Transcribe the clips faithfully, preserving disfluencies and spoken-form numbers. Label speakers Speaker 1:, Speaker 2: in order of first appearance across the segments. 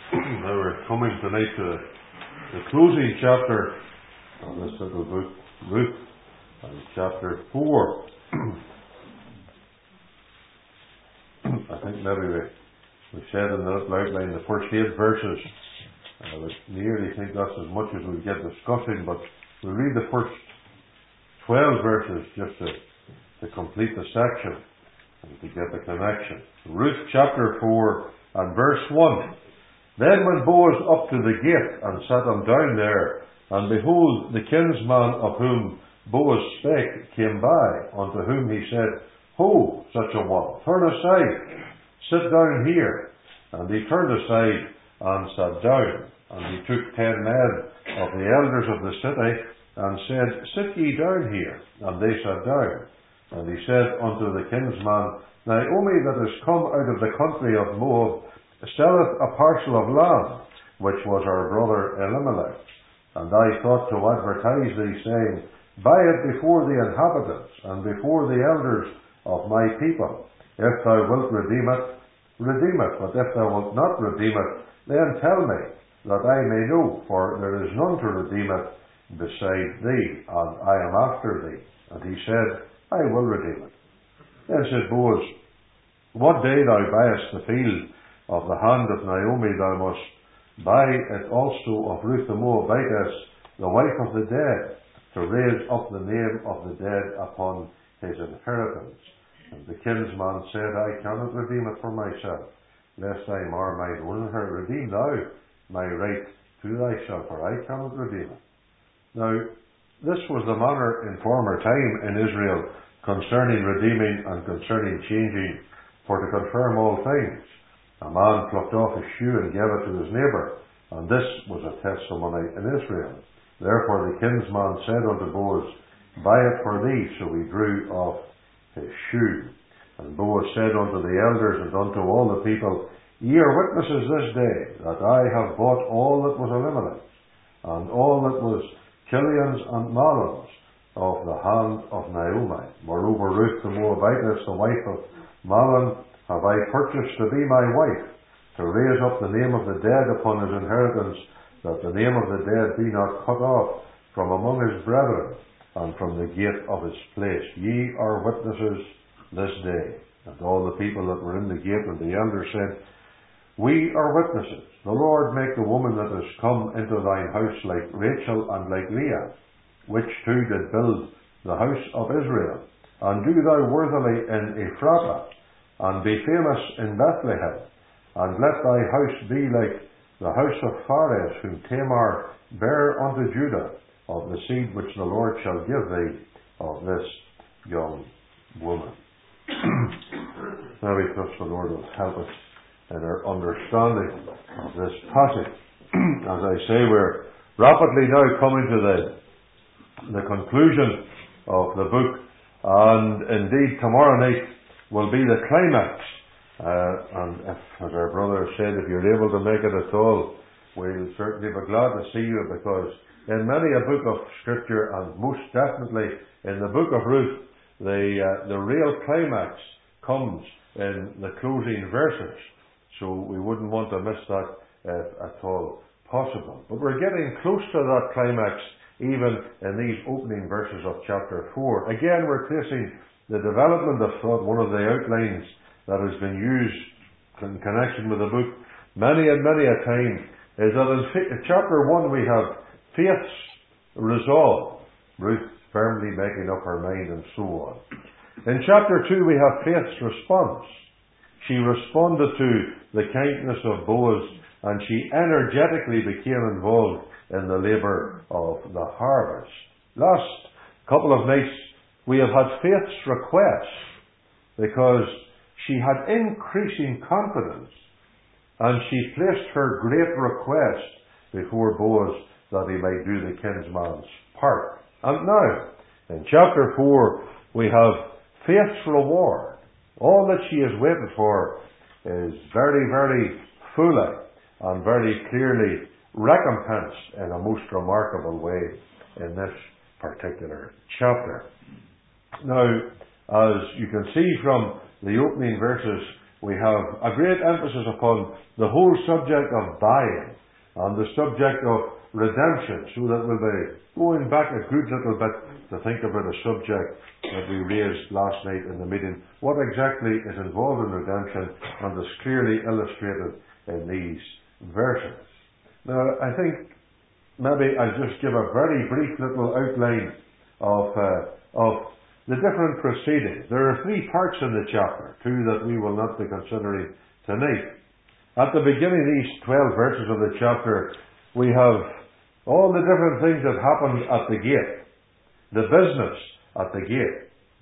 Speaker 1: Now we're coming tonight to the, the closing chapter of this little book, Ruth, and chapter four. I think maybe we, we said in the little outline the first eight verses. I would nearly think that's as much as we get discussing, but we'll read the first twelve verses just to, to complete the section and to get the connection. Ruth chapter four and verse one. Then went Boaz up to the gate and sat him down there, and behold, the kinsman of whom Boaz spake came by, unto whom he said, Ho, such a one, turn aside, sit down here. And he turned aside and sat down. And he took ten men of the elders of the city, and said, Sit ye down here. And they sat down. And he said unto the kinsman, Naomi that is come out of the country of Moab, selleth a parcel of land, which was our brother Elimelech. And I thought to advertise thee, saying, Buy it before the inhabitants, and before the elders of my people. If thou wilt redeem it, redeem it. But if thou wilt not redeem it, then tell me, that I may know, for there is none to redeem it beside thee, and I am after thee. And he said, I will redeem it. Then said Boaz, What day thou buyest the field of the hand of Naomi, thou must buy it also of Ruth the Moabitess, the wife of the dead, to raise up the name of the dead upon his inheritance. And the kinsman said, I cannot redeem it for myself, lest I mar mine own inheritance. Redeem thou my right to thyself, for I cannot redeem it. Now, this was the manner in former time in Israel concerning redeeming and concerning changing, for to confirm all things. A man plucked off his shoe and gave it to his neighbour, and this was a testimony in Israel. Therefore the kinsman said unto Boaz, Buy it for thee. So he drew off his shoe. And Boaz said unto the elders and unto all the people, Ye are witnesses this day that I have bought all that was Elimelech's, and all that was Chilion's and Mahlon's of the hand of Naomi. Moreover, Ruth the Moabitess, the wife of Mahlon, have I purchased to be my wife, to raise up the name of the dead upon his inheritance, that the name of the dead be not cut off from among his brethren, and from the gate of his place. Ye are witnesses this day. And all the people that were in the gate and the elders said, We are witnesses. The Lord make the woman that is come into thine house like Rachel and like Leah, which two did build the house of Israel. And do thou worthily in Ephrathah, and be famous in Bethlehem, and let thy house be like the house of Phares, whom Tamar bare unto Judah, of the seed which the Lord shall give thee of this young woman. Now we trust the Lord will help us in our understanding of this passage. As I say, we're rapidly now coming to the, the conclusion of the book, and indeed tomorrow night will be the climax. Uh, and if, as our brother said, if you're able to make it at all, we'll certainly be glad to see you, because in many a book of Scripture, and most definitely in the book of Ruth, the, uh, the real climax comes in the closing verses. So we wouldn't want to miss that if at all possible. But we're getting close to that climax even in these opening verses of chapter four. Again, we're tracing the development of thought. One of the outlines that has been used in connection with the book many and many a time is that in fa- chapter one we have faith's resolve, Ruth firmly making up her mind, and so on. In chapter two we have faith's response. She responded to the kindness of Boaz, and she energetically became involved in the labour of the harvest. Last couple of nights we have had faith's request, because she had increasing confidence, and she placed her great request before Boaz that he might do the kinsman's part. And now, in chapter four, we have faith's reward. All that she has waited for is very, very fully and very clearly recompensed in a most remarkable way in this particular chapter. Now, as you can see from the opening verses, we have a great emphasis upon the whole subject of buying and the subject of redemption, so that we'll be going back a good little bit to think about a subject that we raised last night in the meeting. What exactly is involved in redemption, and is clearly illustrated in these verses. Now, I think maybe I'll just give a very brief little outline of, uh, of the different proceedings. There are three parts in the chapter, two that we will not be considering tonight. At the beginning of these twelve verses of the chapter, we have all the different things that happened at the gate, the business at the gate.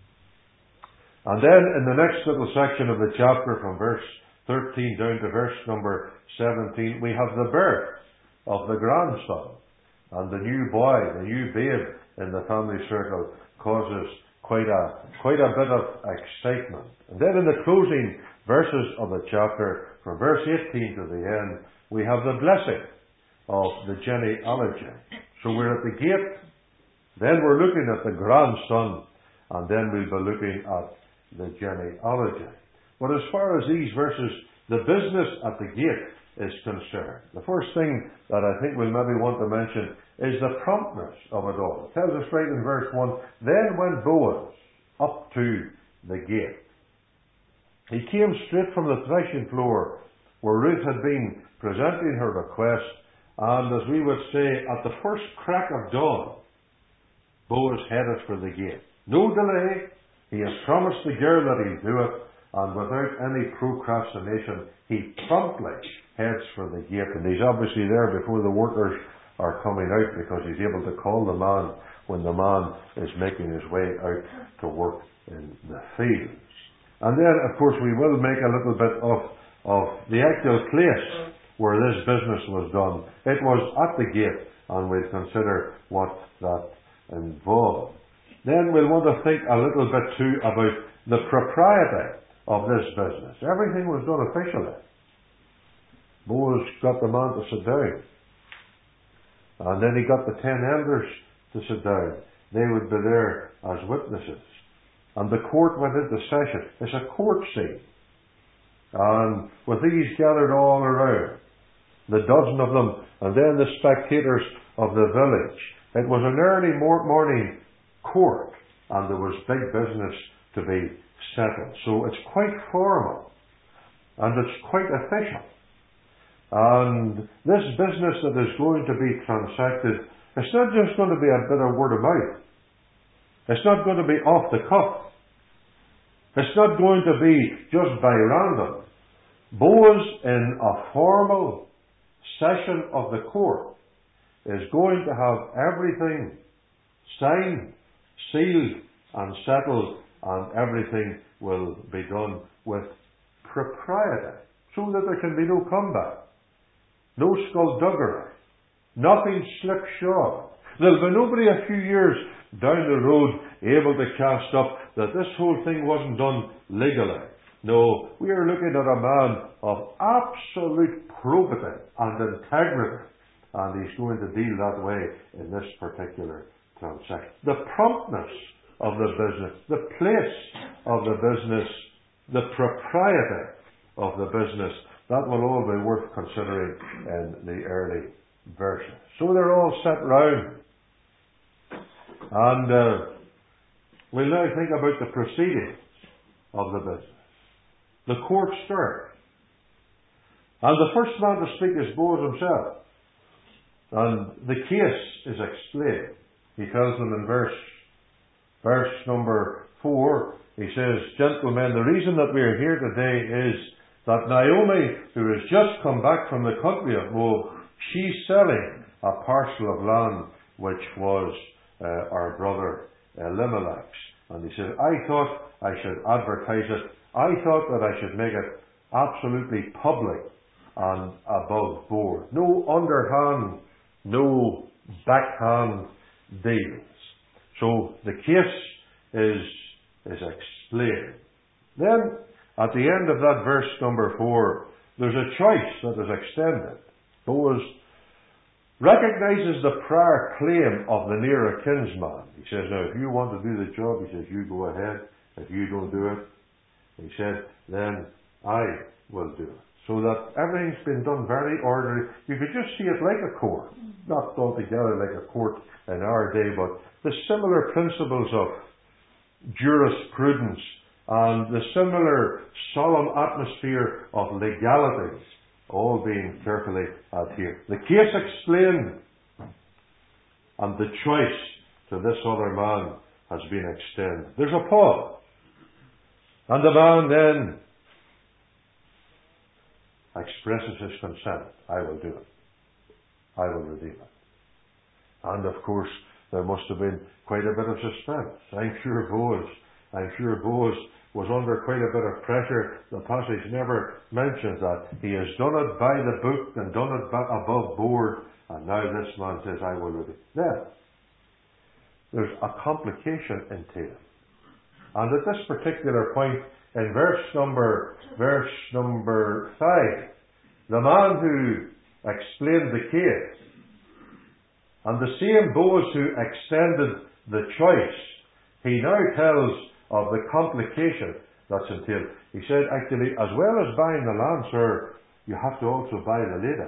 Speaker 1: And then in the next little section of the chapter, from verse thirteen down to verse number seventeen, we have the birth of the grandson. And the new boy, the new babe in the family circle causes quite a, quite a bit of excitement. And then in the closing verses of the chapter, from verse eighteen to the end, we have the blessing of the genealogy. So we're at the gate, then we're looking at the grandson, and then we'll be looking at the genealogy. But as far as these verses, the business at the gate is concerned, the first thing that I think we'll maybe want to mention is the promptness of it all. It tells us right in verse one, then went Boaz up to the gate. He came straight from the threshing floor where Ruth had been presenting her request, and as we would say, at the first crack of dawn, Boaz headed for the gate. No delay. He has promised the girl that he'll do it, and without any procrastination, he promptly heads for the gate. And he's obviously there before the workers are coming out, because he's able to call the man when the man is making his way out to work in the fields. And then, of course, we will make a little bit of, of the actual place where this business was done. It was at the gate, and we'll consider what that involved. Then we'll want to think a little bit too about the propriety of this business. Everything was done officially. Boaz got the man to sit down, and then he got the ten elders to sit down. They would be there as witnesses. And the court went into session. It's a court scene. And with these gathered all around, the dozen of them, and then the spectators of the village, it was an early morning court, and there was big business to be settled. So it's quite formal, and it's quite official. And this business that is going to be transacted, it's not just going to be a bit of word of mouth. It's not going to be off the cuff. It's not going to be just by random. Boaz, in a formal session of the court, is going to have everything signed, sealed, and settled, and everything will be done with propriety, so that there can be no comeback, no skullduggery, nothing slipshod. There'll be nobody a few years down the road able to cast up that this whole thing wasn't done legally. No, we are looking at a man of absolute probity and integrity, and he's going to deal that way in this particular transaction. The promptness of the business, the place of the business, the propriety of the business, that will all be worth considering in the early verses. So they're all sat round, and uh, we'll now think about the proceedings of the business. The court stirred, and the first man to speak is Boaz himself, and the case is explained. He tells them in verse verse number four, he says, "Gentlemen, the reason that we are here today is that Naomi, who has just come back from the country of Moab, she's selling a parcel of land which was uh, our brother Elimelech's." And he says, "I thought I should advertise it. I thought that I should make it absolutely public and above board. No underhand, no backhand deals." So the case is, is explained. Then, at the end of that verse number four, there's a choice that is extended. Boaz recognizes the prior claim of the nearer kinsman. He says, "Now, if you want to do the job," he says, "you go ahead. If you don't do it," he said, "then I will do it. So that everything's been done very orderly. You could just see it like a court. Not altogether like a court in our day, but the similar principles of jurisprudence and the similar solemn atmosphere of legalities all being carefully adhered. The case explained, and the choice to this other man has been extended. There's a pause. And the man then expresses his consent. I will do it. I will redeem it. And of course, there must have been quite a bit of suspense. I'm sure Boaz, I'm sure Boaz was under quite a bit of pressure. The passage never mentions that. He has done it by the book and done it above board, and now this man says, I will redeem it. Now, there's a complication entailed. And at this particular point, in verse number, verse number five, the man who explained the case, and the same Boaz who extended the choice, he now tells of the complication that's entailed. He said, actually, as well as buying the land, sir, you have to also buy the lady.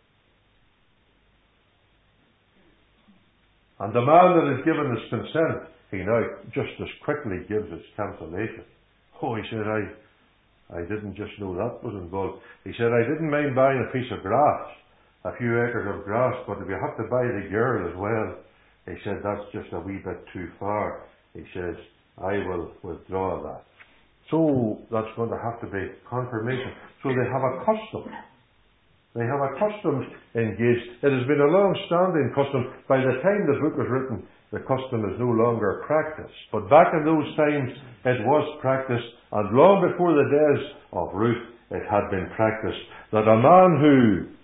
Speaker 1: And the man that has given his consent, he now just as quickly gives his cancellation. Oh, he said, I, I didn't just know that was involved. He said, I didn't mind buying a piece of grass, a few acres of grass, but if you have to buy the girl as well, he said, that's just a wee bit too far. He says, I will withdraw that. So that's going to have to be confirmation. So they have a custom. They have a custom engaged. It has been a long-standing custom. By the time the book was written, the custom is no longer practiced. But back in those times, it was practiced, and long before the days of Ruth, it had been practiced, that a man who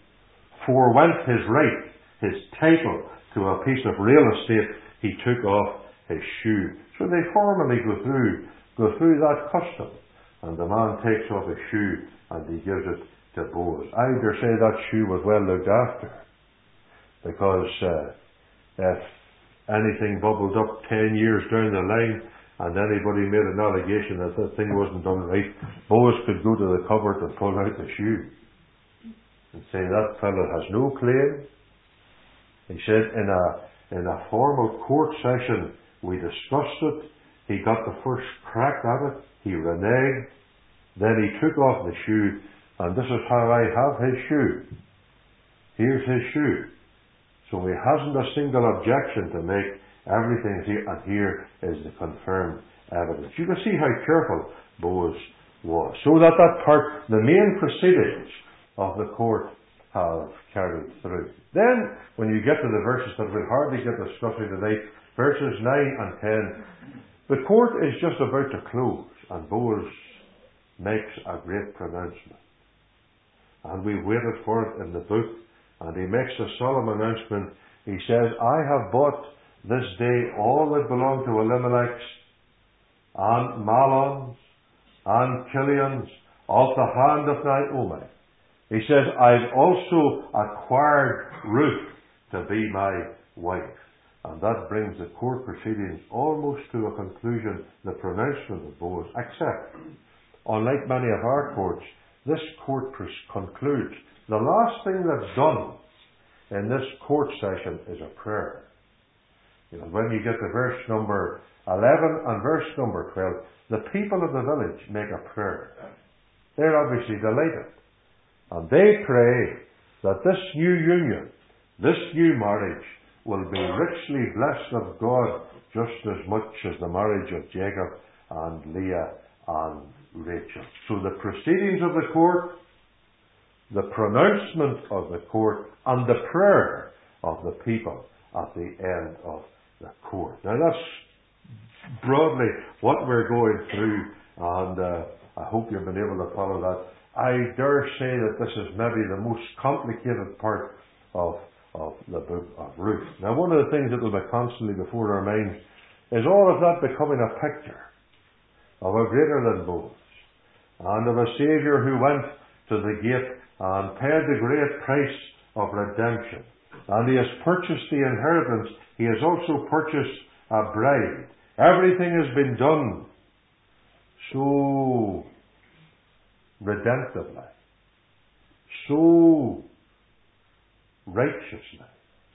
Speaker 1: forwent his right, his title to a piece of real estate, he took off his shoe. So they formally go through, go through that custom, and the man takes off his shoe and he gives it to Boaz. I dare say that shoe was well looked after, because uh, if anything bubbled up ten years down the line and anybody made an allegation that the thing wasn't done right, Boaz could go to the cupboard and pull out the shoe and say, that fellow has no claim. He said, in a in a formal court session, we discussed it. He got the first crack at it. He reneged. Then he took off the shoe, and this is how I have his shoe. Here's his shoe. So he hasn't a single objection to make. Everything's here, and here is the confirmed evidence. You can see how careful Boaz was. So that that part, the main proceedings of the court, have carried through. Then, when you get to the verses that we'll hardly get discussing today, verses nine and ten, the court is just about to close, and Boaz makes a great pronouncement. And we waited for it in the book, and he makes a solemn announcement. He says, I have bought this day all that belonged to Elimelech's, and Mahlon's, and Chilion's, of the hand of Naomi. He says, I've also acquired Ruth to be my wife. And that brings the court proceedings almost to a conclusion, the pronouncement of Boaz, except, unlike many of our courts, this court concludes. The last thing that's done in this court session is a prayer. You know, when you get to verse number eleven and verse number twelve, the people of the village make a prayer. They're obviously delighted. And they pray that this new union, this new marriage, will be richly blessed of God just as much as the marriage of Jacob and Leah and Rachel. So the proceedings of the court, the pronouncement of the court, and the prayer of the people at the end of the court. Now that's broadly what we're going through, and uh, I hope you've been able to follow that. I dare say that this is maybe the most complicated part of, of the book of Ruth. Now, one of the things that will be constantly before our minds is all of that becoming a picture of a greater than Boaz, and of a Saviour who went to the gate and paid the great price of redemption. And he has purchased the inheritance. He has also purchased a bride. Everything has been done so redemptively, so righteously,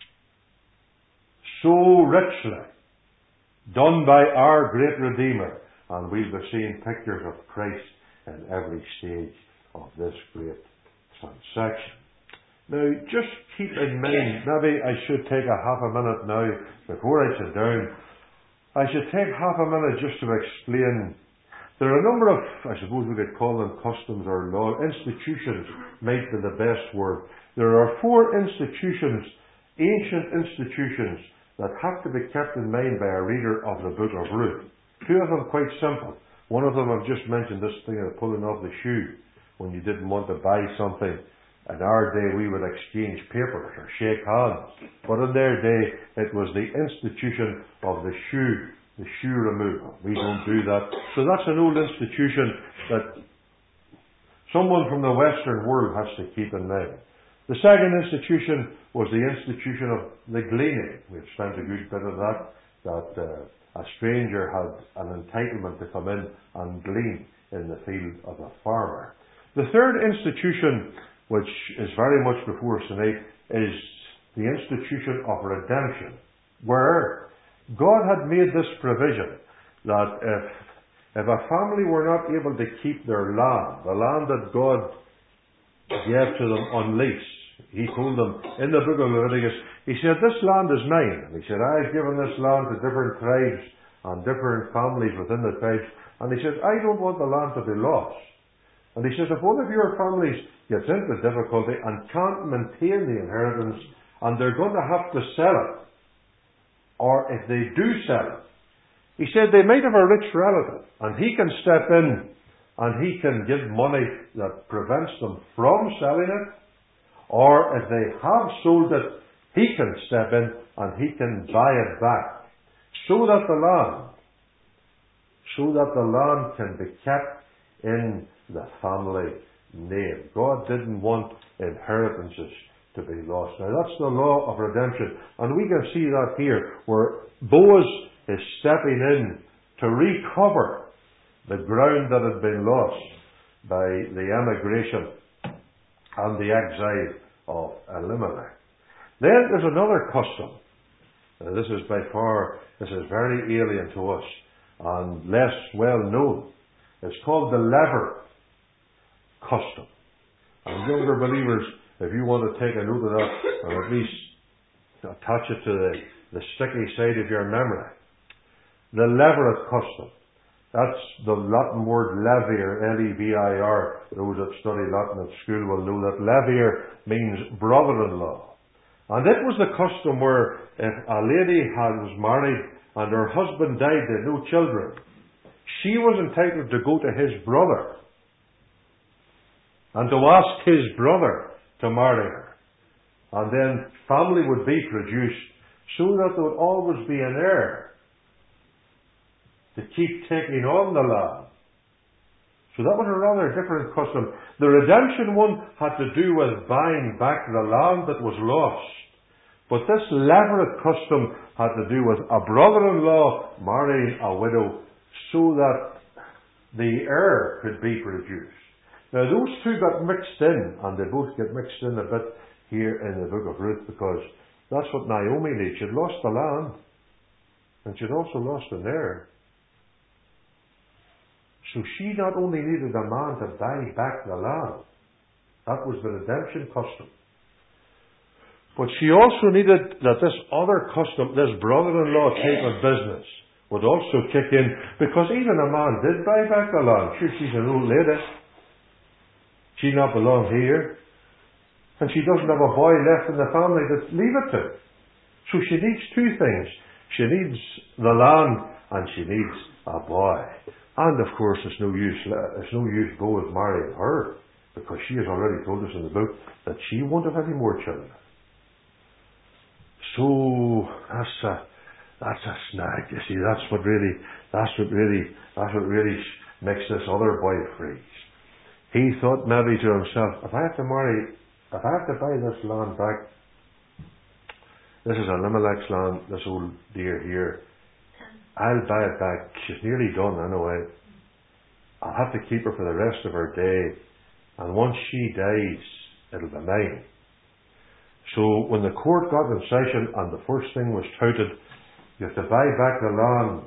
Speaker 1: so richly, done by our great Redeemer. And we'll be seeing pictures of Christ in every stage of this great transaction. Now, just keep in mind, maybe I should take a half a minute now, before I sit down, I should take half a minute just to explain. There are a number of, I suppose we could call them customs or law, institutions might be the best word. There are four institutions, ancient institutions, that have to be kept in mind by a reader of the book of Ruth. Two of them quite simple. One of them I've just mentioned, this thing of pulling off the shoe when you didn't want to buy something. In our day we would exchange papers or shake hands. But in their day it was the institution of the shoe, the shoe removal. We don't do that. So that's an old institution that someone from the Western world has to keep in mind. The second institution was the institution of the gleaning. We've spent a good bit of that, that uh, a stranger had an entitlement to come in and glean in the field of a farmer. The third institution, which is very much before us tonight, is the institution of redemption, where God had made this provision that if, if a family were not able to keep their land, the land that God gave to them on lease, He told them in the book of Leviticus, He said, this land is mine. And He said, I've given this land to different tribes and different families within the tribes. And He said, I don't want the land to be lost. And He says, if one of your families gets into difficulty and can't maintain the inheritance, and they're going to have to sell it, or if they do sell it, He said they might have a rich relative, and he can step in and he can give money that prevents them from selling it, or if they have sold it, he can step in and he can buy it back, so that the land, so that the land can be kept in the family name. God didn't want inheritances to be lost. Now that's the law of redemption, and we can see that here, where Boaz is stepping in to recover the ground that had been lost by the emigration and the exile of Elimelech. Then there's another custom. Now, this is by far, this is very alien to us and less well known. It's called the lever custom. And younger believers, if you want to take a note of that, or at least attach it to the, the sticky side of your memory. The levirate custom. That's the Latin word levier, L E V I R. Those that study Latin at school will know that levier means brother-in-law. And it was the custom where if a lady had, was married and her husband died, they had no children, she was entitled to go to his brother and to ask his brother to marry her. And then family would be produced so that there would always be an heir to keep taking on the land. So that was a rather different custom. The redemption one had to do with buying back the land that was lost. But this levirate custom had to do with a brother-in-law marrying a widow so that the heir could be produced. Now those two got mixed in, and they both get mixed in a bit here in the book of Ruth, because that's what Naomi did. She'd lost the land, and she'd also lost an heir. So she not only needed a man to buy back the land, that was the redemption custom, but she also needed that this other custom, this brother-in-law type of business, would also kick in, because even a man did buy back the land. Sure, she's an old lady. She not belong here. And she doesn't have a boy left in the family to leave it to. So she needs two things. She needs the land, and she needs a boy. And of course, it's no use, it's no use Boaz marrying her, because she has already told us in the book that she won't have any more children. So that's a that's a snag. You see, that's what really that's what really that's what really makes this other boy freeze. He thought maybe to himself, if I have to marry, if I have to buy this land back, this is Elimelech's land, this old dear here, I'll buy it back. She's nearly done anyway. I'll have to keep her for the rest of her day. and once she dies, it'll be mine. So when the court got in session and the first thing was touted, you have to buy back the land,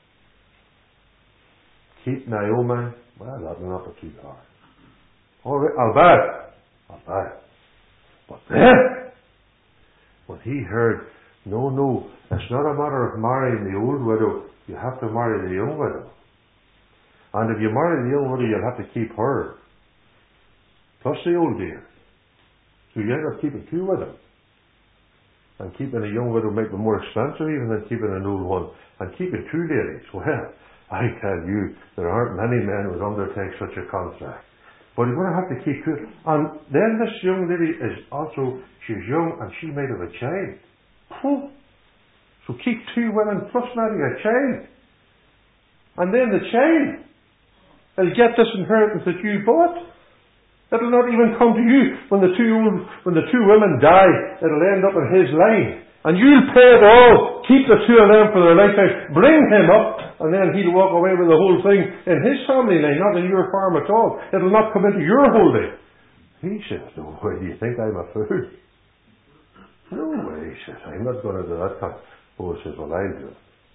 Speaker 1: keep Naomi. Well, that'll not be too hard. All right, I'll buy it. I'll buy it. But then, when he heard, no, no, it's not a matter of marrying the old widow, you have to marry the young widow. And if you marry the young widow, you'll have to keep her, plus the old dear. So you end up keeping two widows. And keeping a young widow might be more expensive even than keeping an old one. And keeping two ladies, well, I tell you, there aren't many men who would undertake such a contract. But you're going to have to keep two. And then this young lady is also, she's young and she might have a child. Phew. So keep two women plus marry a child. And then the child will get this inheritance that you bought. It'll not even come to you when the two when the two women die. It'll end up in his line, and you'll pay it all. Keep the two of them for their lifetime. Bring him up, and then he'll walk away with the whole thing in his family line, not in your farm at all. It'll not come into your holding. He says, "No way. Do you think I'm a fool? No way." He says, "I'm not going to do that." Kind of. Oh, he says, "Well, I'll do it.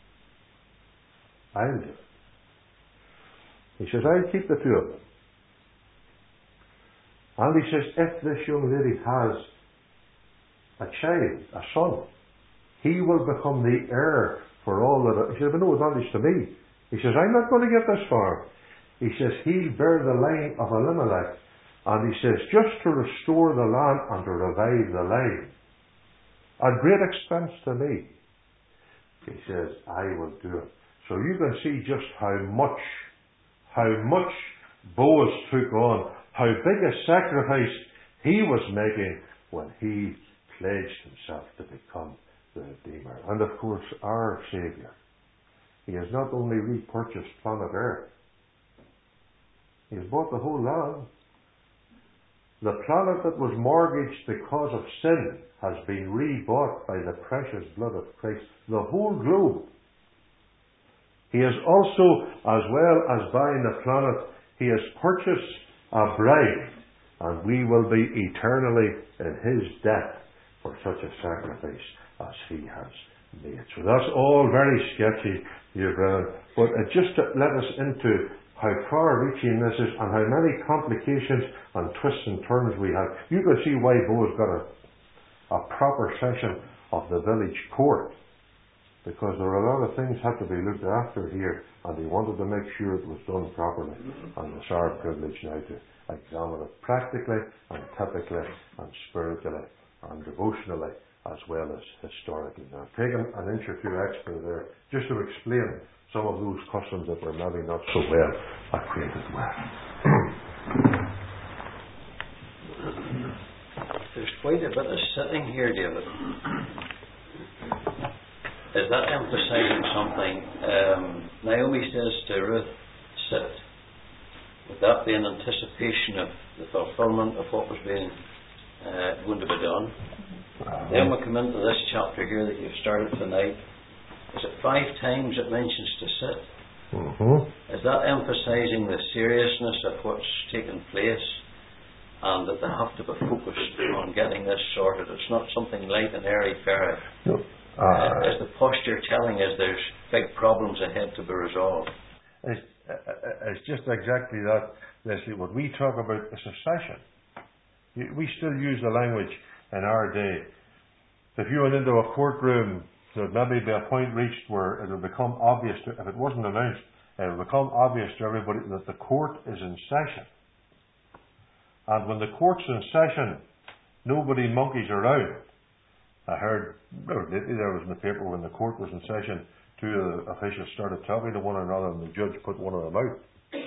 Speaker 1: I'll do it." He says, "I'll keep the two of them." And he says, if this young lady has a child, a son, he will become the heir for all that. He says, but no advantage to me. He says, I'm not going to get this far. He says, he'll bear the line of Elimelech. And he says, just to restore the land and to revive the line, at great expense to me. He says, I will do it. So you can see just how much, how much Boaz took on, how big a sacrifice he was making when he pledged himself to become the Redeemer. And of course, our Saviour. He has not only repurchased planet Earth, he has bought the whole land. The planet that was mortgaged because of sin has been rebought by the precious blood of Christ. The whole globe. He has also, as well as buying the planet, he has purchased a bride, and we will be eternally in his debt for such a sacrifice as he has made. So that's all very sketchy, dear brethren, but it just to let us into how far-reaching this is and how many complications and twists and turns we have. You can see why Boaz got a, a proper session of the village court, because there were a lot of things had to be looked after here, and he wanted to make sure it was done properly. And it's our privilege now to examine it practically and typically and spiritually and devotionally as well as historically. Now, I've taken an inch or two extra there just to explain some of those customs that were maybe not so well acquainted with.
Speaker 2: There's quite a bit of sitting here, David. Is that emphasizing something? Um, Naomi says to Ruth, sit. Would that be an anticipation of the fulfillment of what was being uh, going to be done? Uh-huh. Then we come into this chapter here that you've started tonight. Is it five times it mentions to sit?
Speaker 1: Uh-huh.
Speaker 2: Is that emphasizing the seriousness of what's taken place and that they have to be focused on getting this sorted? It's not something light and airy-fairy.
Speaker 1: No. Uh,
Speaker 2: uh, is the posture telling us there's big problems ahead to be resolved?
Speaker 1: It's, uh, it's just exactly that, Leslie. What we talk about is a session. We still use the language in our day. If you went into a courtroom, there would maybe be a point reached where it would become obvious, to, if it wasn't announced, it would become obvious to everybody that the court is in session. And when the court's in session, nobody monkeys around. I heard, lately there was in the paper when the court was in session, two of the officials started talking to one another and the judge put one of them out.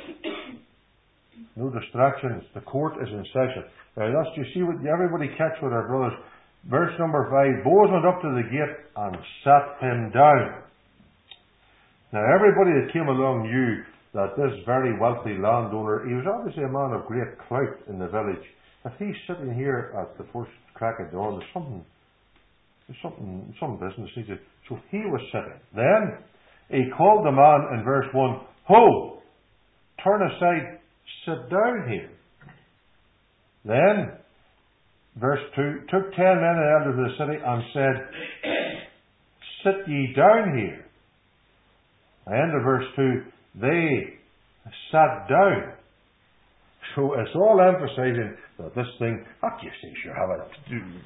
Speaker 1: No distractions. The court is in session. Now that's, you see what everybody catch with our brothers. Verse number five, Boaz went up to the gate and sat him down. Now everybody that came along knew that this very wealthy landowner, he was obviously a man of great clout in the village. If he's sitting here at the first crack of dawn, there's something There's something, some business needs it. So he was sitting. Then he called the man in verse one, Ho! Turn aside, sit down here. Then, verse two, took ten men and elders of the city and said, sit ye down here. And of verse two, they sat down. So it's all emphasizing that this thing, not you say, sure, have it.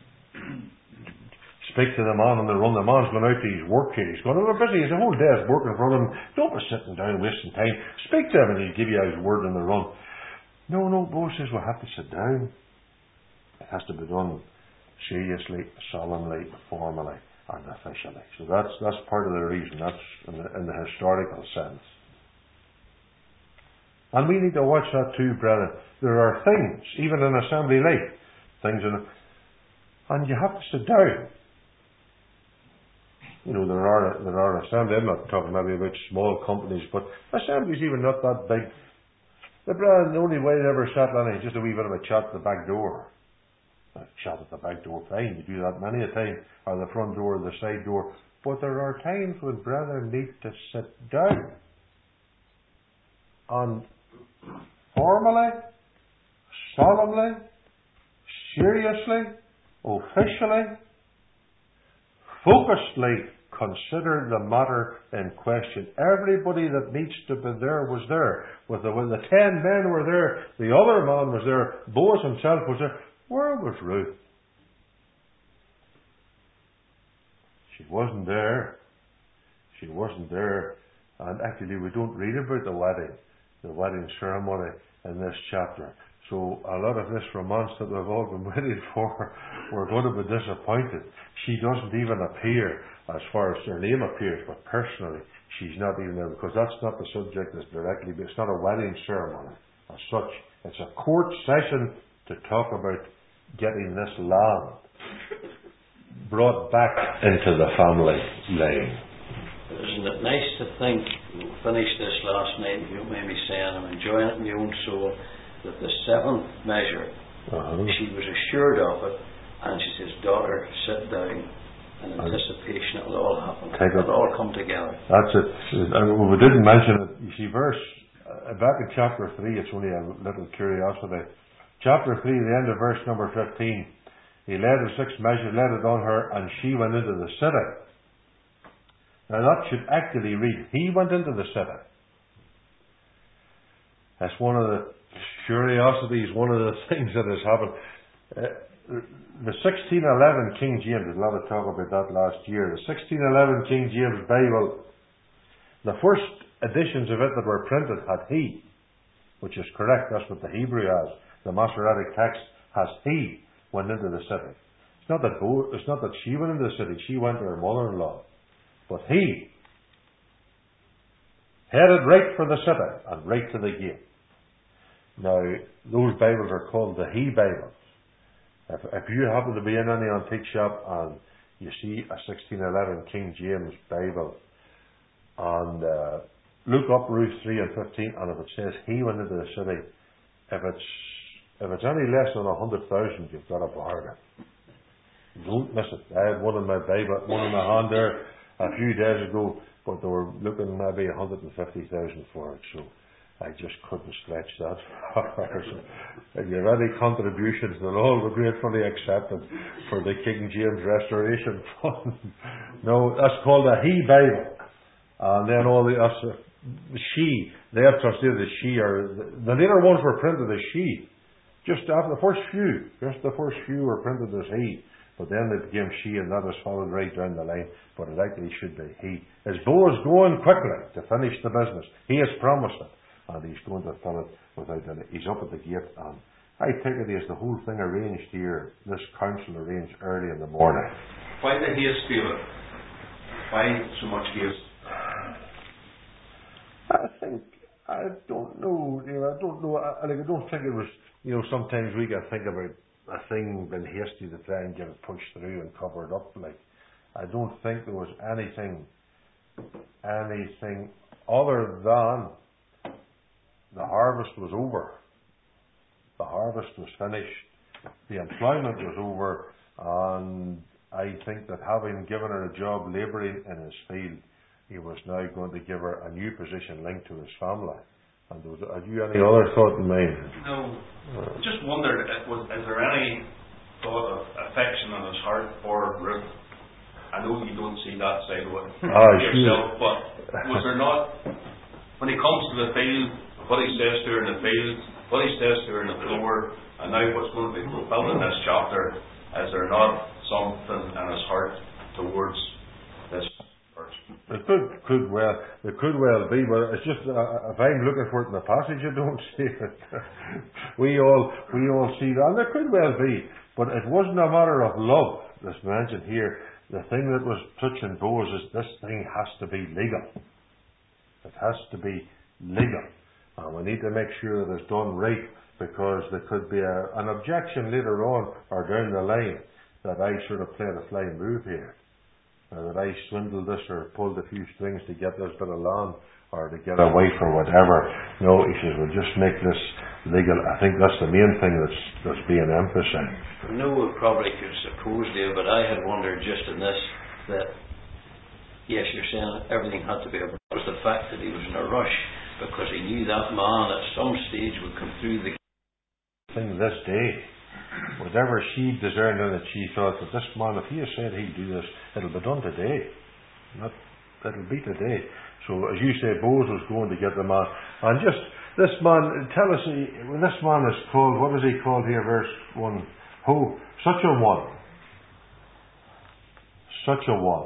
Speaker 1: Speak to the man on the run. The man's going out to his work here. He's going, we're busy. He's a whole day's working for him. Don't be sitting down wasting time. Speak to him and he'll give you his word on the run. No, no, Boaz says we'll have to sit down. It has to be done seriously, solemnly, formally, and officially. So that's that's part of the reason. That's in the, in the historical sense. And we need to watch that too, brethren. There are things, even in assembly life, things in, and you have to sit down. You know, there are there are assemblies. I'm not talking maybe about small companies, but assemblies even not that big. The brethren, the only way they ever sat down is just a wee bit of a chat at the back door. A chat at the back door, fine. You do that many a time, or the front door, or the side door. But there are times when brethren need to sit down and formally, solemnly, seriously, officially, focusedly consider the matter in question. Everybody that needs to be there was there. With the, when the ten men were there, the other man was there, Boaz himself was there. Where was Ruth? She wasn't there. She wasn't there. And actually we don't read about the wedding, the wedding ceremony in this chapter. So a lot of this romance that we've all been waiting for, we're going to be disappointed. She doesn't even appear as far as her name appears, but personally she's not even there, because that's not the subject that's directly, it's not a wedding ceremony as such. It's a court session to talk about getting this land brought back into the family line.
Speaker 2: Isn't it nice to think, we finished this last night, you made me saying, I'm enjoying it in my own soul, that the seventh measure, uh-huh. she was assured of it, and she says, daughter, sit down, in anticipation it will all happen. It will all come together. That's
Speaker 1: it. And we didn't mention it. You see, verse, uh, back in chapter three, it's only a little curiosity. Chapter three, the end of verse number fifteen, he laid the sixth measure, laid it on her, and she went into the city. Now that should actually read, he went into the city. That's one of the curiosities, one of the things that has happened. Uh, the sixteen eleven King James, there's a lot of talk about that last year. The sixteen eleven King James Bible, the first editions of it that were printed had he, which is correct. That's what the Hebrew has. The Masoretic text has he went into the city. It's not that Bo, it's not that she went into the city. She went to her mother-in-law, but he headed right for the city and right to the gate. Now, those Bibles are called the He Bibles. If, if you happen to be in any antique shop and you see a sixteen eleven King James Bible, and uh, look up Ruth three and fifteen, and if it says he went into the city, if it's if it's any less than a hundred thousand, you've got a bargain. Don't miss it. I had one in my Bible, one in my hand there a few days ago, but they were looking maybe a hundred and fifty thousand for it. So I just couldn't stretch that far. So if you have any contributions, they'll all be gratefully accepted for the King James Restoration Fund. No, that's called a He Bible. And then all the uh, she, they have translated as she, or the, the later ones were printed as she. Just after the first few, just the first few were printed as he. But then they became she, and that has followed right down the line. But it actually should be he. As Boaz going quickly to finish the business, he has promised it. And he's going to fill it without any. He's up at the gate, and I think it is the whole thing arranged here, this council arranged early in the morning.
Speaker 3: Why the haste, Peter? Why so much haste?
Speaker 1: I think, I don't know, you know, I don't know, I, like, I don't think it was, you know, sometimes we can think about a thing being hasty to try and get it pushed through and cover it up, like, I don't think there was anything, anything other than the harvest was over. The harvest was finished. The employment was over. And I think that having given her a job labouring in his field, he was now going to give her a new position linked to his family. And was, have you any other thought in mind?
Speaker 3: No.
Speaker 1: Uh,
Speaker 3: Just wondered, uh, was, is there any thought of affection in his heart for Ruth? I know you don't see that side of it
Speaker 1: ah,
Speaker 3: yourself, but was there not, when he comes to the field, what he says to her in the field, what he says to her in the floor, and now what's going to be fulfilled in this chapter, is there not something in his heart towards this person?
Speaker 1: It could, could well, it could well be, but it's just uh, if I'm looking for it in the passage, I don't see it. we all, we all see that, and it could well be, but it wasn't a matter of love. That's mentioned here. The thing that was touching Boaz is this thing has to be legal. It has to be legal, and we need to make sure that it's done right, because there could be a, an objection later on or down the line that I sort of played a flying move here. Uh, that I swindled this or pulled a few strings to get this bit of land or to get a wife or whatever. No, he says, we'll just make this legal. I think that's the main thing that's that's being emphasised.
Speaker 2: No, we probably could suppose, Dave, but I had wondered just in this that, yes, you're saying everything had to be, it was the fact that he was in a rush because he knew that man at some stage would come through the
Speaker 1: thing this day. Whatever she discerned in it, she thought that this man, if he has said he'll do this, it'll be done today. Not, it'll be today. So, as you say, Boaz was going to get the man. And just, this man, tell us, when this man is called, what is he called here, verse one? Who? Such a one. Such a one.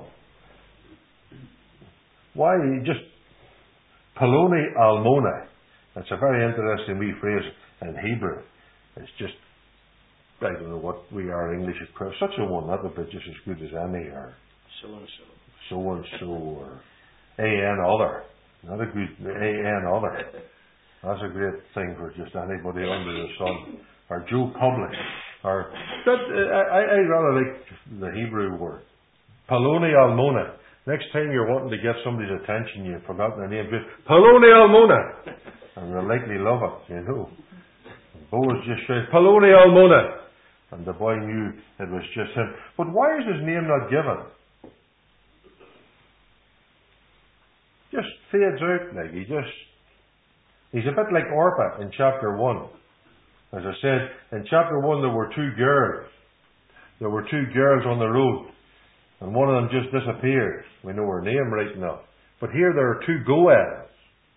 Speaker 1: Why? Just, Poloni Almona. That's a very interesting wee phrase in Hebrew. It's just, I don't know what we are English at present. Such a one, that would be just as good as any, or
Speaker 2: so and so.
Speaker 1: So and so, or A N other. Not a good A N other. That's a great thing for just anybody under the sun. Or Joe Public. Or that, uh, I, I rather like the Hebrew word. Poloni Almona. Next time you're wanting to get somebody's attention, you've forgotten their name. Poloni Almona. And they'll likely love it, you know. Boaz just said, Poloni Almona. And the boy knew it was just him. But why is his name not given? Just fades out, like he just... He's a bit like Orpah in chapter one. As I said, in chapter one there were two girls. There were two girls on the road. And one of them just disappeared. We know her name right enough. But here there are two Goels.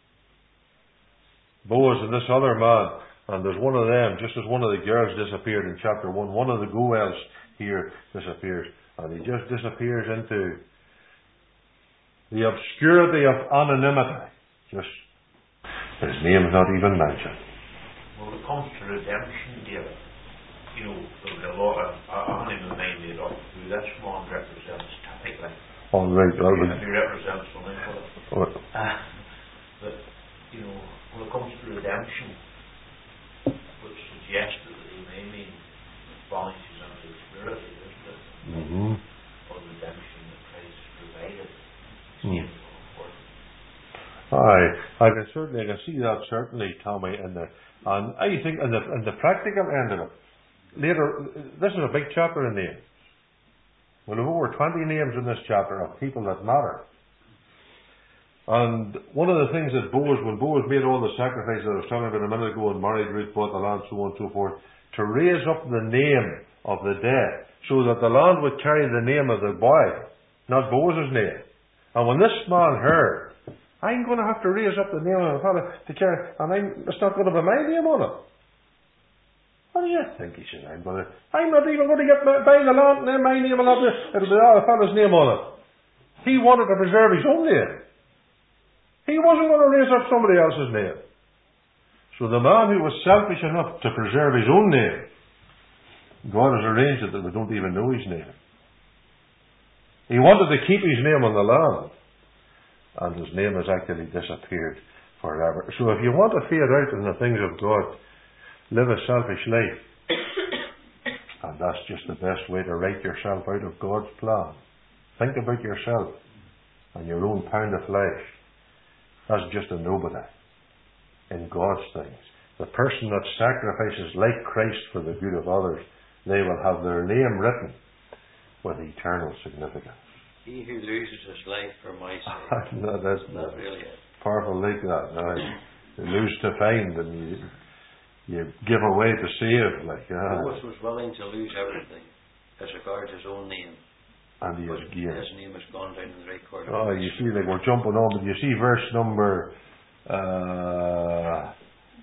Speaker 1: Boaz and this other man. And there's one of them, just as one of the girls disappeared in chapter one, one of the Goels here disappears. And he just disappears into the obscurity of anonymity. Just, his name is not even mentioned.
Speaker 4: Well, it comes to redemption, David. You know, there's a lot of, I haven't even minded up who this one represents typically.
Speaker 1: All right, well,
Speaker 4: if he represents something for it.
Speaker 1: What?
Speaker 4: Uh, but, you know, when it comes to redemption, which suggests that he may mean vanishes into the spirit, isn't it?
Speaker 1: Mm-hmm.
Speaker 4: Or redemption that Christ provided.
Speaker 1: Mm. Aye, I can certainly, I can see that certainly, Tommy, in the, and I think in the, in the practical end of it, later, this is a big chapter in names. We'll have over twenty names in this chapter of people that matter. And one of the things that Boaz, when Boaz made all the sacrifices that I was telling about a minute ago and married Ruth, bought the land, so on and so forth, to raise up the name of the dead, so that the land would carry the name of the boy, not Boaz's name. And when this man heard, I'm going to have to raise up the name of the fellow to carry, and I'm, it's not going to be my name on it. What do you think? He said, I'm going to, I'm not even going to get my, buying the land and then my name will have the, it'll be the fellow's name on it. He wanted to preserve his own name. He wasn't going to raise up somebody else's name. So the man who was selfish enough to preserve his own name, God has arranged it that we don't even know his name. He wanted to keep his name on the land, and his name has actually disappeared forever. So if you want to fade out in the things of God, live a selfish life. And that's just the best way to write yourself out of God's plan. Think about yourself and your own pound of flesh. That's just a nobody in God's things. The person that sacrifices like Christ for the good of others, they will have their name written with eternal significance.
Speaker 2: He who loses his life for my sake.
Speaker 1: no, that's
Speaker 2: not really it.
Speaker 1: Powerful like that. No, You lose to find, and you you give away to save. Like uh,
Speaker 2: Boaz was willing to lose everything as regards his own name.
Speaker 1: And he has gained.
Speaker 2: His name has gone down in the right corner.
Speaker 1: Oh, you see, like we're jumping on, but you see verse number. Uh,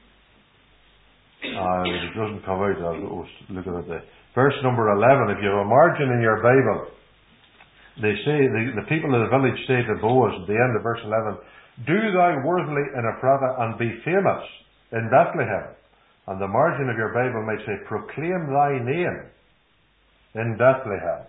Speaker 1: uh, it doesn't come out. I'll look at it. Verse number eleven. If you have a margin in your Bible, they say the, the people of the village say to Boaz at the end of verse eleven, "Do thou worthily in Ephrathah and be famous in Bethlehem." And the margin of your Bible might say, "Proclaim thy name in Bethlehem."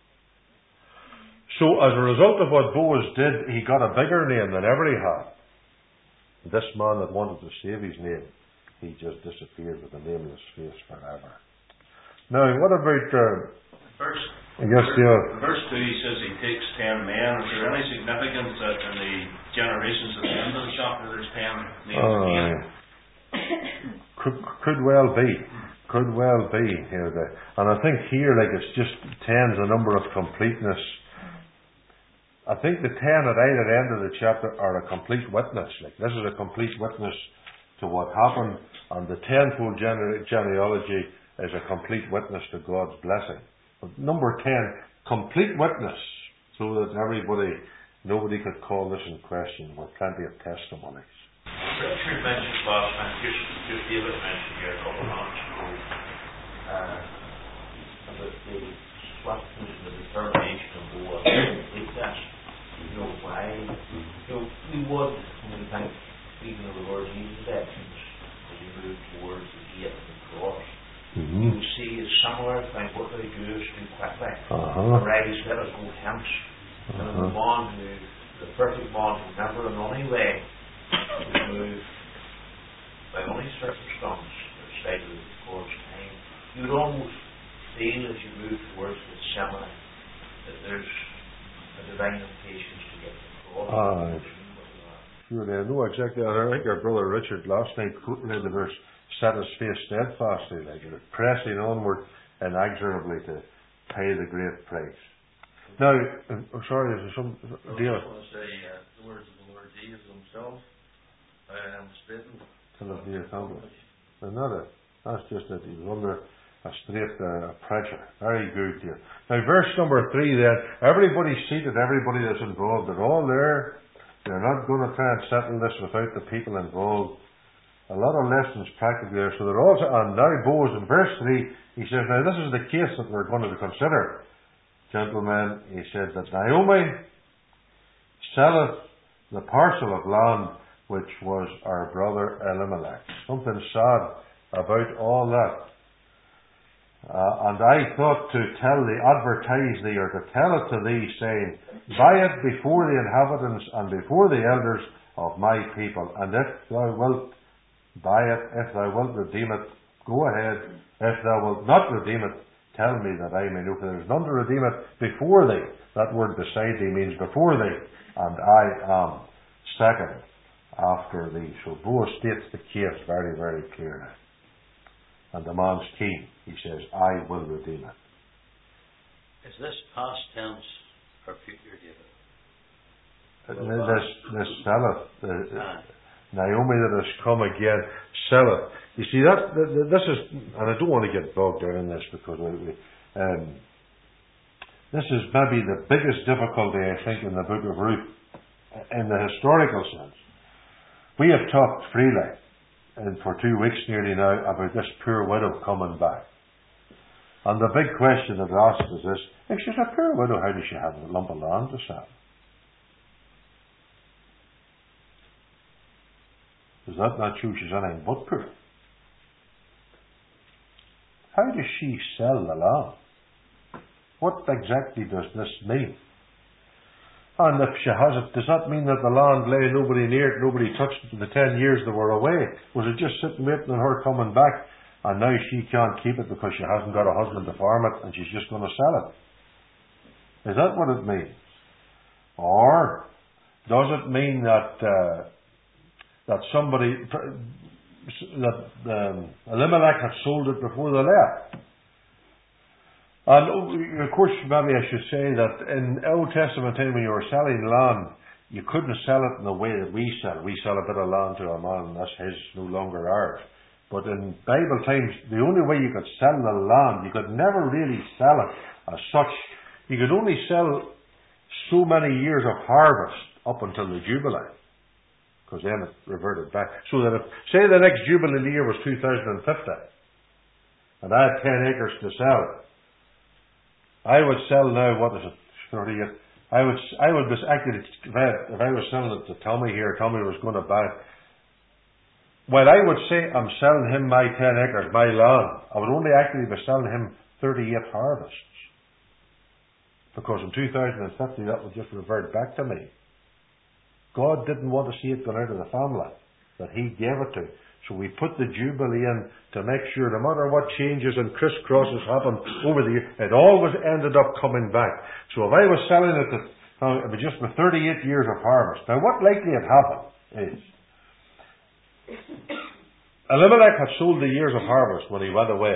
Speaker 1: So as a result of what Boaz did, he got a bigger name than ever he had. This man that wanted to save his name, he just disappeared with a nameless face forever. Now, what about uh,
Speaker 3: Verse,
Speaker 1: I guess the uh,
Speaker 3: verse two, he says he takes ten men. Is there any significance that in the generations at the end of the chapter there's ten names
Speaker 1: uh,
Speaker 3: again?
Speaker 1: could, could well be. Could well be here. The, and I think here, like, it's just ten's a number of completeness. I think the ten at either end of the chapter are a complete witness. Like, this is a complete witness to what happened, and the tenfold gene- genealogy is a complete witness to God's blessing. But number ten, complete witness, so that everybody, nobody could call this in question, with plenty of testimonies.
Speaker 4: Richard mentioned last time, just, just David mentioned here a couple of months ago, uh, about the swiftness and the determination of Boaz to complete this. You know why? You know, we would, when we think, even of the Lord Jesus' actions, as he moved towards the gate of the cross,
Speaker 1: Mm-hmm.
Speaker 4: you would see a similar thing. What do they do is do quickly.
Speaker 1: Uh-huh.
Speaker 4: Arise, let us go hence.
Speaker 1: Uh-huh.
Speaker 4: And the man who, the perfect man who never in any way would move by any circumstance outside of the Lord's time. You would almost feel as you move towards Gethsemane that there's a divine impatience to get to the cross.
Speaker 1: Ah, sure, I know exactly. I think our brother Richard last night read the verse, "Set his face steadfastly," like it, pressing onward inexorably to pay the great price. Now, uh, sorry, is there some
Speaker 5: I
Speaker 1: deal?
Speaker 5: just want to say uh, the words of the Lord Jesus himself. I am smitten.
Speaker 1: Till it be accomplished. Another. That's just that he was under a straight uh, pressure. Very good here. Now, verse number three then, everybody's seated, everybody that's involved, they're all there. They're not going to try and settle this without the people involved. A lot of lessons practically there. So they're all, and now Boaz in verse three, he says, now this is the case that we're going to consider. Gentlemen, he said that Naomi selleth the parcel of land which was our brother Elimelech. Something sad about all that. Uh, and I thought to tell thee, advertise thee, or to tell it to thee, saying, buy it before the inhabitants and before the elders of my people. And if thou wilt buy it, if thou wilt redeem it, go ahead. If thou wilt not redeem it, tell me that I may know. For there is none to redeem it before thee. That word beside thee means before thee. And I am second after thee. So Boaz states the case very, very clearly. And the man's keen. He says, I will redeem it.
Speaker 2: Is this past tense or future, David?
Speaker 1: Well, this, this selleth, uh,
Speaker 2: Ah.
Speaker 1: Naomi that has come again, selleth. You see, that, that this is, and I don't want to get bogged down in this because we, we, um, this is maybe the biggest difficulty, I think, in the book of Ruth, in the historical sense. We have talked freely, and for two weeks nearly now, about this poor widow coming back. And the big question that asks is this: if she's a poor widow, how does she have a lump of land to sell? Is that not true? She's anything but poor. How does she sell the land? What exactly does this mean? And if she has it, does that mean that the land lay, nobody near it, nobody touched it for the ten years they were away? Was it just sitting waiting on her coming back, and now she can't keep it because she hasn't got a husband to farm it, and she's just going to sell it? Is that what it means? Or does it mean that uh, that somebody, that um, Elimelech had sold it before they left? And of course, maybe I should say that in Old Testament time when you were selling land, you couldn't sell it in the way that we sell. We sell a bit of land to a man, and that's his, no longer ours. But in Bible times, the only way you could sell the land, you could never really sell it as such. You could only sell so many years of harvest up until the Jubilee, because then it reverted back. So that if, say the next Jubilee year was two thousand fifty, and I had ten acres to sell, I would sell now, what is it, thirty-eight? I would, I would just actually, if I, if I was selling it to Tommy here, Tommy was going to buy it. Well, I would say I'm selling him my ten acres, my land. I would only actually be selling him thirty-eight harvests. Because in two thousand fifty that would just revert back to me. God didn't want to see it going out of the family that He gave it to. So we put the Jubilee in to make sure no matter what changes and crisscrosses happened over the year, it always ended up coming back. So if I was selling it, to, it would just be thirty-eight years of harvest. Now what likely had happened is Elimelech had sold the years of harvest when he went away.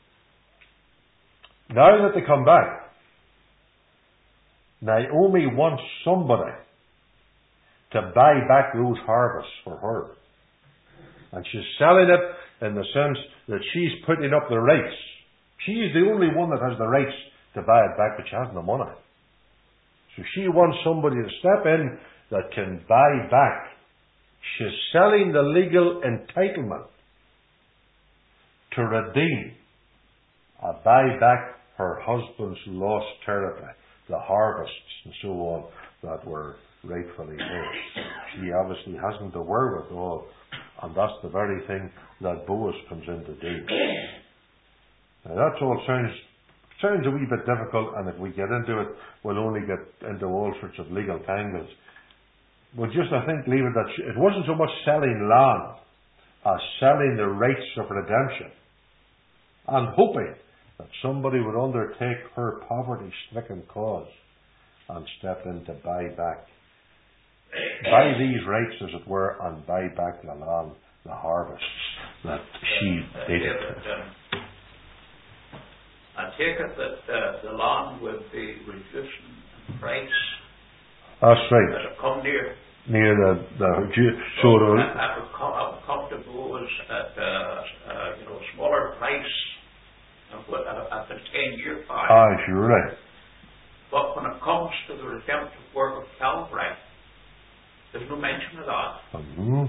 Speaker 1: Now that they come back, Naomi wants somebody to buy back those harvests for her. And she's selling it in the sense that she's putting up the rights. She's the only one that has the rights to buy it back, but she has no money. So she wants somebody to step in that can buy back. She's selling the legal entitlement to redeem or buy back her husband's lost territory, the harvests and so on that were rightfully his. She obviously hasn't the wherewithal, and that's the very thing that Boaz comes in to do. Now that all sounds sounds a wee bit difficult, and if we get into it, we'll only get into all sorts of legal tangles. We'll just, I think, leave it that she, it wasn't so much selling land as selling the rights of redemption, and hoping that somebody would undertake her poverty-stricken cause and step in to buy back, buy these rights, as it were, and buy back the land, the harvest that she
Speaker 4: uh,
Speaker 1: did.
Speaker 4: Um, I take it that uh, the land would be reducing in price.
Speaker 1: That's right.
Speaker 4: As it come near.
Speaker 1: Near the the so
Speaker 4: So
Speaker 1: the,
Speaker 4: I, I would come, I would come to Boaz at uh, uh, you know smaller price at, at the ten year time.
Speaker 1: ah, you're right.
Speaker 4: But when it comes to the redemptive work of Calvary, there's no mention of that.
Speaker 1: Mm-hmm.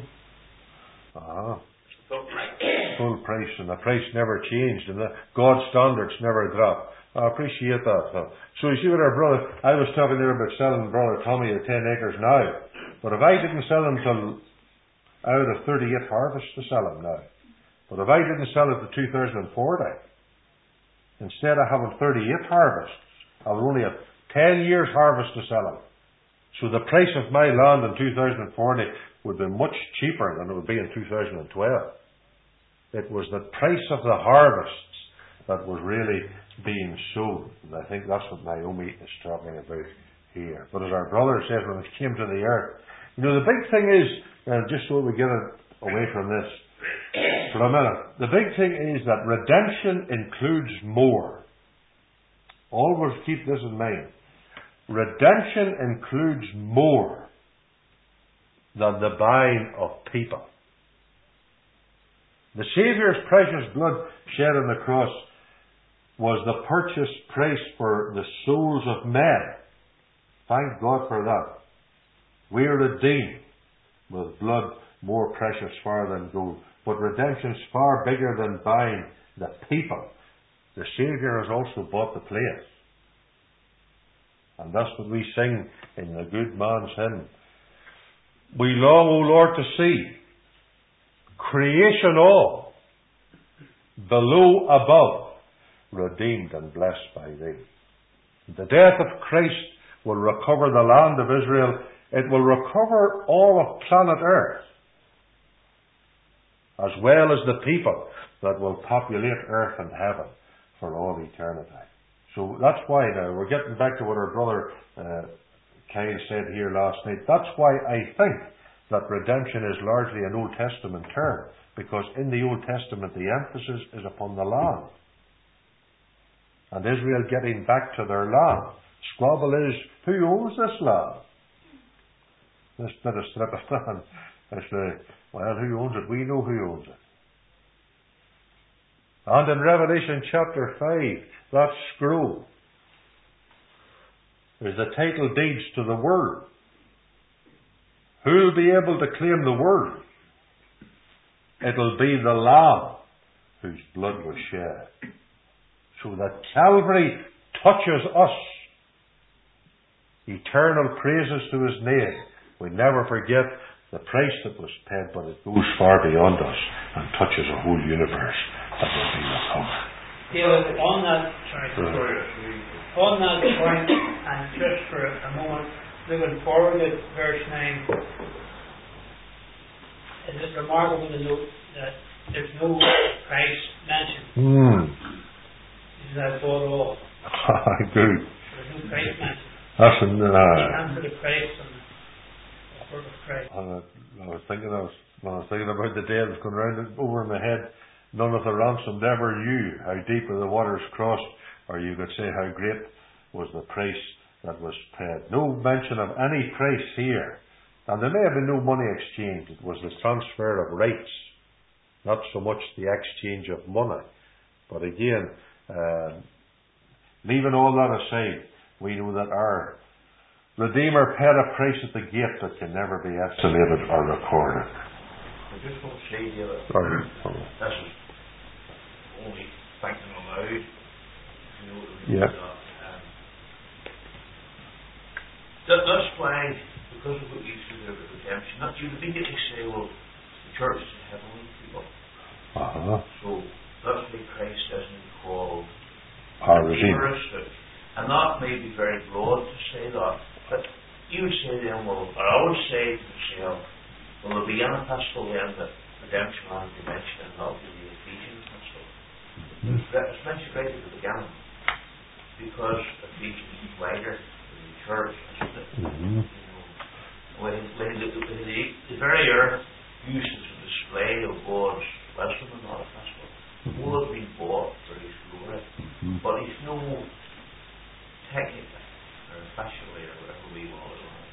Speaker 1: Ah.
Speaker 4: It's full price.
Speaker 1: Full price, and the price never changed, and the God's standards never dropped. I appreciate that. So you see what our brother, I was talking there about selling brother Tommy the ten acres now, but if I didn't sell him till out of thirty-eight harvests to sell him now, but if I didn't sell it to two thousand forty, instead of having thirty-eight harvests, I would only have ten years harvest to sell him. So the price of my land in two thousand forty would be much cheaper than it would be in two thousand twelve. It was the price of the harvests that was really being sold. And I think that's what Naomi is talking about here. But as our brother says, when it came to the earth, you know, the big thing is, uh, just so we get away from this for a minute, the big thing is that redemption includes more. Always keep this in mind. Redemption includes more than the buying of people. The Saviour's precious blood shed on the cross was the purchase price for the souls of men. Thank God for that. We are redeemed with blood more precious far than gold. But redemption's far bigger than buying the people. The Saviour has also bought the place. And that's what we sing in the Good Man's Hymn. We long, O Lord, to see creation all, below, above, redeemed and blessed by Thee. The death of Christ will recover the land of Israel. It will recover all of planet Earth, as well as the people that will populate Earth and heaven for all eternity. So that's why now, we're getting back to what our brother uh, Kyle said here last night. That's why I think that redemption is largely an Old Testament term, because in the Old Testament the emphasis is upon the land. And Israel getting back to their land. Squabble is, who owns this land? this bit of strip of land. I say, well, who owns it? We know who owns it. And in Revelation chapter five, that scroll is the title deeds to the Word. Who'll be able to claim the Word? It'll be the Lamb whose blood was shed. So that Calvary touches us. Eternal praises to His name. We never forget the price that was paid, but it goes far beyond us and touches a whole universe that will be recovered.
Speaker 6: David, on that, sorry, uh, on that point, and just for a moment, looking forward to verse nine, it is remarkable to note that there's no price mentioned.
Speaker 1: Hmm.
Speaker 6: Is that thought at all?
Speaker 1: Good.
Speaker 6: There's no price mentioned.
Speaker 1: That's an, uh,
Speaker 6: and for the price and the word of Christ.
Speaker 1: Uh, I was thinking, I was, when I was thinking about the day that was going round and over my head, none of the ransomed ever knew how deep were the waters crossed, or you could say how great was the price that was paid. No mention of any price here. And there may have been no money exchanged. It was the transfer of rights, not so much the exchange of money. But again, uh, leaving all that aside, we know that our Redeemer paid a price at the gate that can never be estimated or recorded.
Speaker 4: I just want to say here that
Speaker 1: Sorry.
Speaker 4: this is only thinking aloud. You know what I mean?
Speaker 1: Yeah.
Speaker 4: That, um, that, that's why, because of what you said there about redemption, that you immediately say, well, the church is a heavenly people.
Speaker 1: Uh-huh.
Speaker 4: So that's why Christ isn't called
Speaker 1: Our Redeemer.
Speaker 4: Redeemer. And that may be very broad to say that, but you would say then, well, or I would say to myself, will there be an epistle then that redemption will be mentioned, and that will be the Ephesian epistle? Mm-hmm. It's mentioned right at the beginning, because Ephesians is wider than the church, isn't it?
Speaker 1: Mm-hmm.
Speaker 4: You know, when, when the, the, the, the very earth uses a display of God's wisdom in that epistle. All have been bought for His glory, mm-hmm. but He's no technically or officially or whatever we want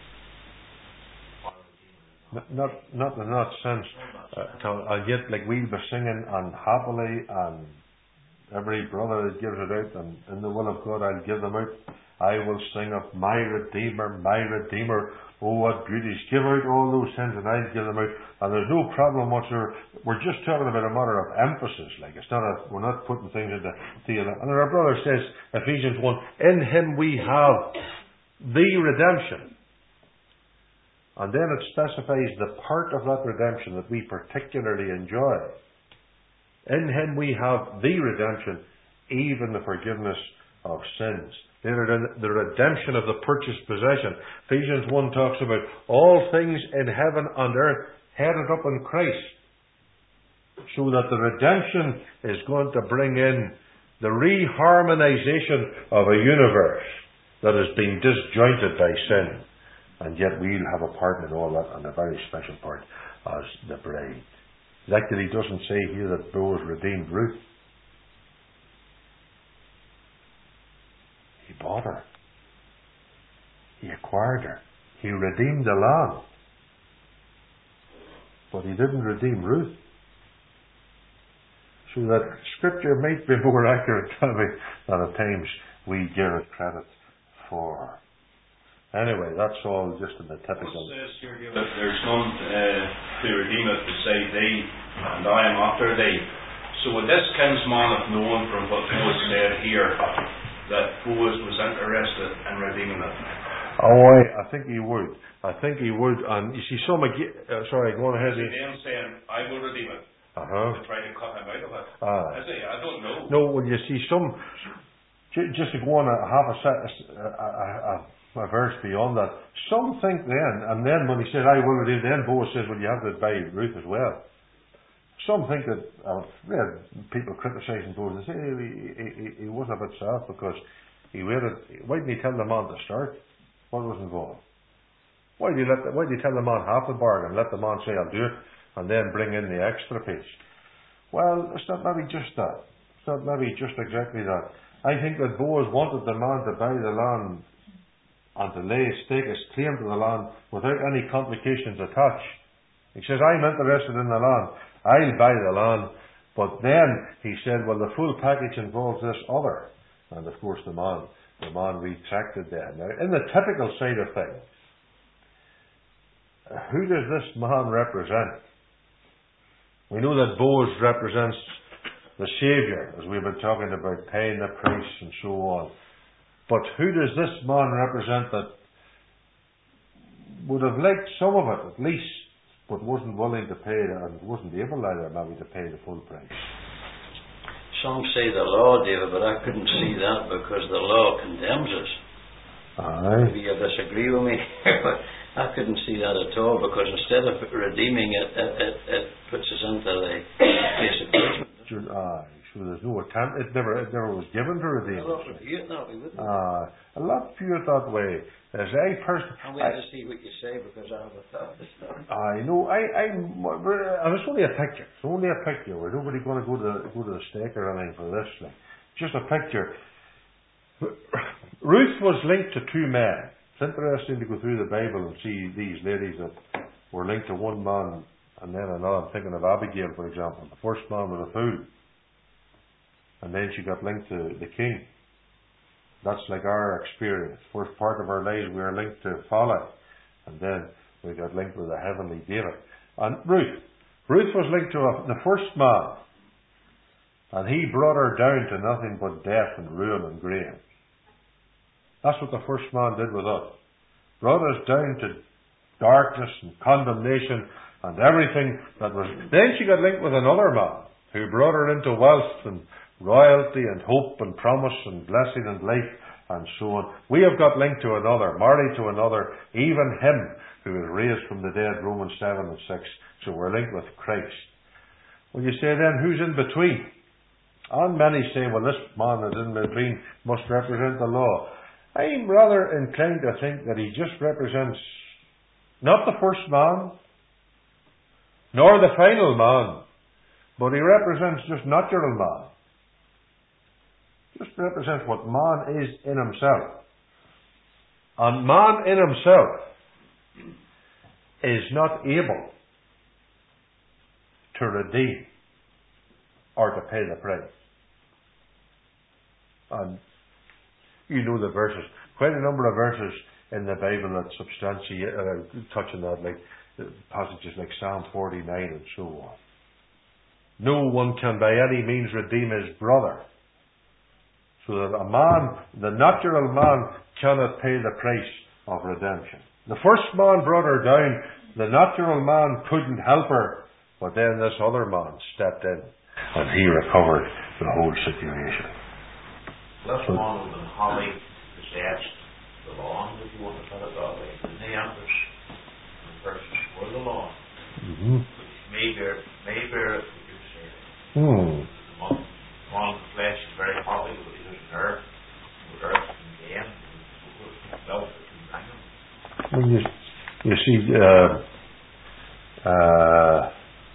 Speaker 4: it.
Speaker 1: Not, not in that sense. Uh, I'll get like we'll be singing and happily, and every brother that gives it out, and in the will of God I'll give them out. I will sing of my Redeemer, my Redeemer. Oh, what beauties! Give out all those hymns, and I'll give them out. And there's no problem whatsoever. We're just talking about a matter of emphasis. Like it's not a, we're not putting things into theology. And our brother says, Ephesians one, in Him we have the redemption. And then it specifies the part of that redemption that we particularly enjoy. In Him we have the redemption, even the forgiveness of sins. The redemption of the purchased possession. Ephesians one talks about all things in heaven and earth headed up in Christ. So that the redemption is going to bring in the reharmonization of a universe that has been disjointed by sin. And yet we'll have a part in all that, and a very special part as the bride. Like that He doesn't say here that Boaz redeemed Ruth. He bought her. He acquired her. He redeemed the lamb. But He didn't redeem Ruth. So that Scripture might be more accurate than at times we give it credit for. Anyway, that's all just in the typical.
Speaker 3: It says here that there's none uh, to redeem it to say thee, and I am after thee. So would this kinsman have known from what Boaz said here that Boaz was interested in redeeming it?
Speaker 1: Oh, I, I think he would. I think he would. And you see, some again. Uh, sorry, go on ahead.
Speaker 3: Is he then saying, "I will redeem it"?
Speaker 1: Uh huh.
Speaker 3: To try to cut him out of it.
Speaker 1: Ah.
Speaker 3: Is he? I don't know.
Speaker 1: No, well, you see, some just to go on a half a set, a, a, a, a verse beyond that. Some think then, and then when he said, "I will redeem," then Boaz says, "Well, you have to buy Ruth as well." Some think that, uh, yeah, people criticising Boaz, they say he, he, he, he wasn't a bit soft because he waited. Why didn't he tell the man to start? What was involved? Why did he let? The, why did he tell the man half the bargain? Let the man say, "I'll do it," and then bring in the extra piece. Well, it's not maybe just that. It's not maybe just exactly that. I think that Boaz wanted the man to buy the land and to lay stake his claim to the land without any complications attached. He says, I'm interested in the land. I'll buy the land. But then he said, well, the full package involves this other. And of course the man, the man retracted then. Now, in the typical side of things, who does this man represent? We know that Boaz represents the Saviour, as we've been talking about, paying the price and so on. But who does this man represent that would have liked some of it, at least, but wasn't willing to pay it, and wasn't able either maybe to pay the full price?
Speaker 2: Some say the law, David, but I couldn't see that because the law condemns us.
Speaker 1: Aye.
Speaker 2: Maybe you disagree with me, but I couldn't see that at all, because instead of redeeming it, it, it, it puts us into the place of judgment.
Speaker 1: Aye. So there's no attempt. It never, it never was given to redeem.
Speaker 2: A lot of view it that way, wouldn't it?
Speaker 1: Uh, a lot view it that way. As I personally,
Speaker 2: I'm waiting to see what you say, because I have a thought.
Speaker 1: I know. I, I, I it's only a picture. It's only a picture. We're nobody going to go to go to the stake or anything for this thing. Just a picture. Ruth was linked to two men. It's interesting to go through the Bible and see these ladies that were linked to one man and then another. I'm thinking of Abigail, for example. The first man was a fool, and then she got linked to the king. That's like our experience. First part of our lives we are linked to folly, and then we got linked with the heavenly David. And Ruth, Ruth was linked to a, the first man, and he brought her down to nothing but death and ruin and grave. That's what the first man did with us. Brought us down to darkness and condemnation and everything that was. Then she got linked with another man who brought her into wealth and royalty and hope and promise and blessing and life and so on. We have got linked to another, married to another, even him who was raised from the dead, Romans seven and six. So we're linked with Christ. Well, you say then, who's in between? And many say, well, this man that's in between must represent the law. I'm rather inclined to think that he just represents not the first man, nor the final man, but he represents just natural man. Just represents what man is in himself. And man in himself is not able to redeem or to pay the price. And you know the verses, quite a number of verses in the Bible that substantiate, uh, touch on that, like uh, passages like Psalm forty-nine and so on. No one can by any means redeem his brother. So that a man, the natural man, cannot pay the price of redemption. The first man brought her down, the natural man couldn't help her, but then this other man stepped in and he recovered the whole situation.
Speaker 4: This one was in Holly possessed the lawn, if you want to put it that way. The Neanthus, the person for the lawn,
Speaker 1: Mm-hmm.
Speaker 4: which may bear, may bear it, what you're saying.
Speaker 1: Hmm.
Speaker 4: The one, one the flesh is very hot, but he doesn't earth, with earth and game, and so forth, and bring him.
Speaker 1: Well, you, you see, uh, uh,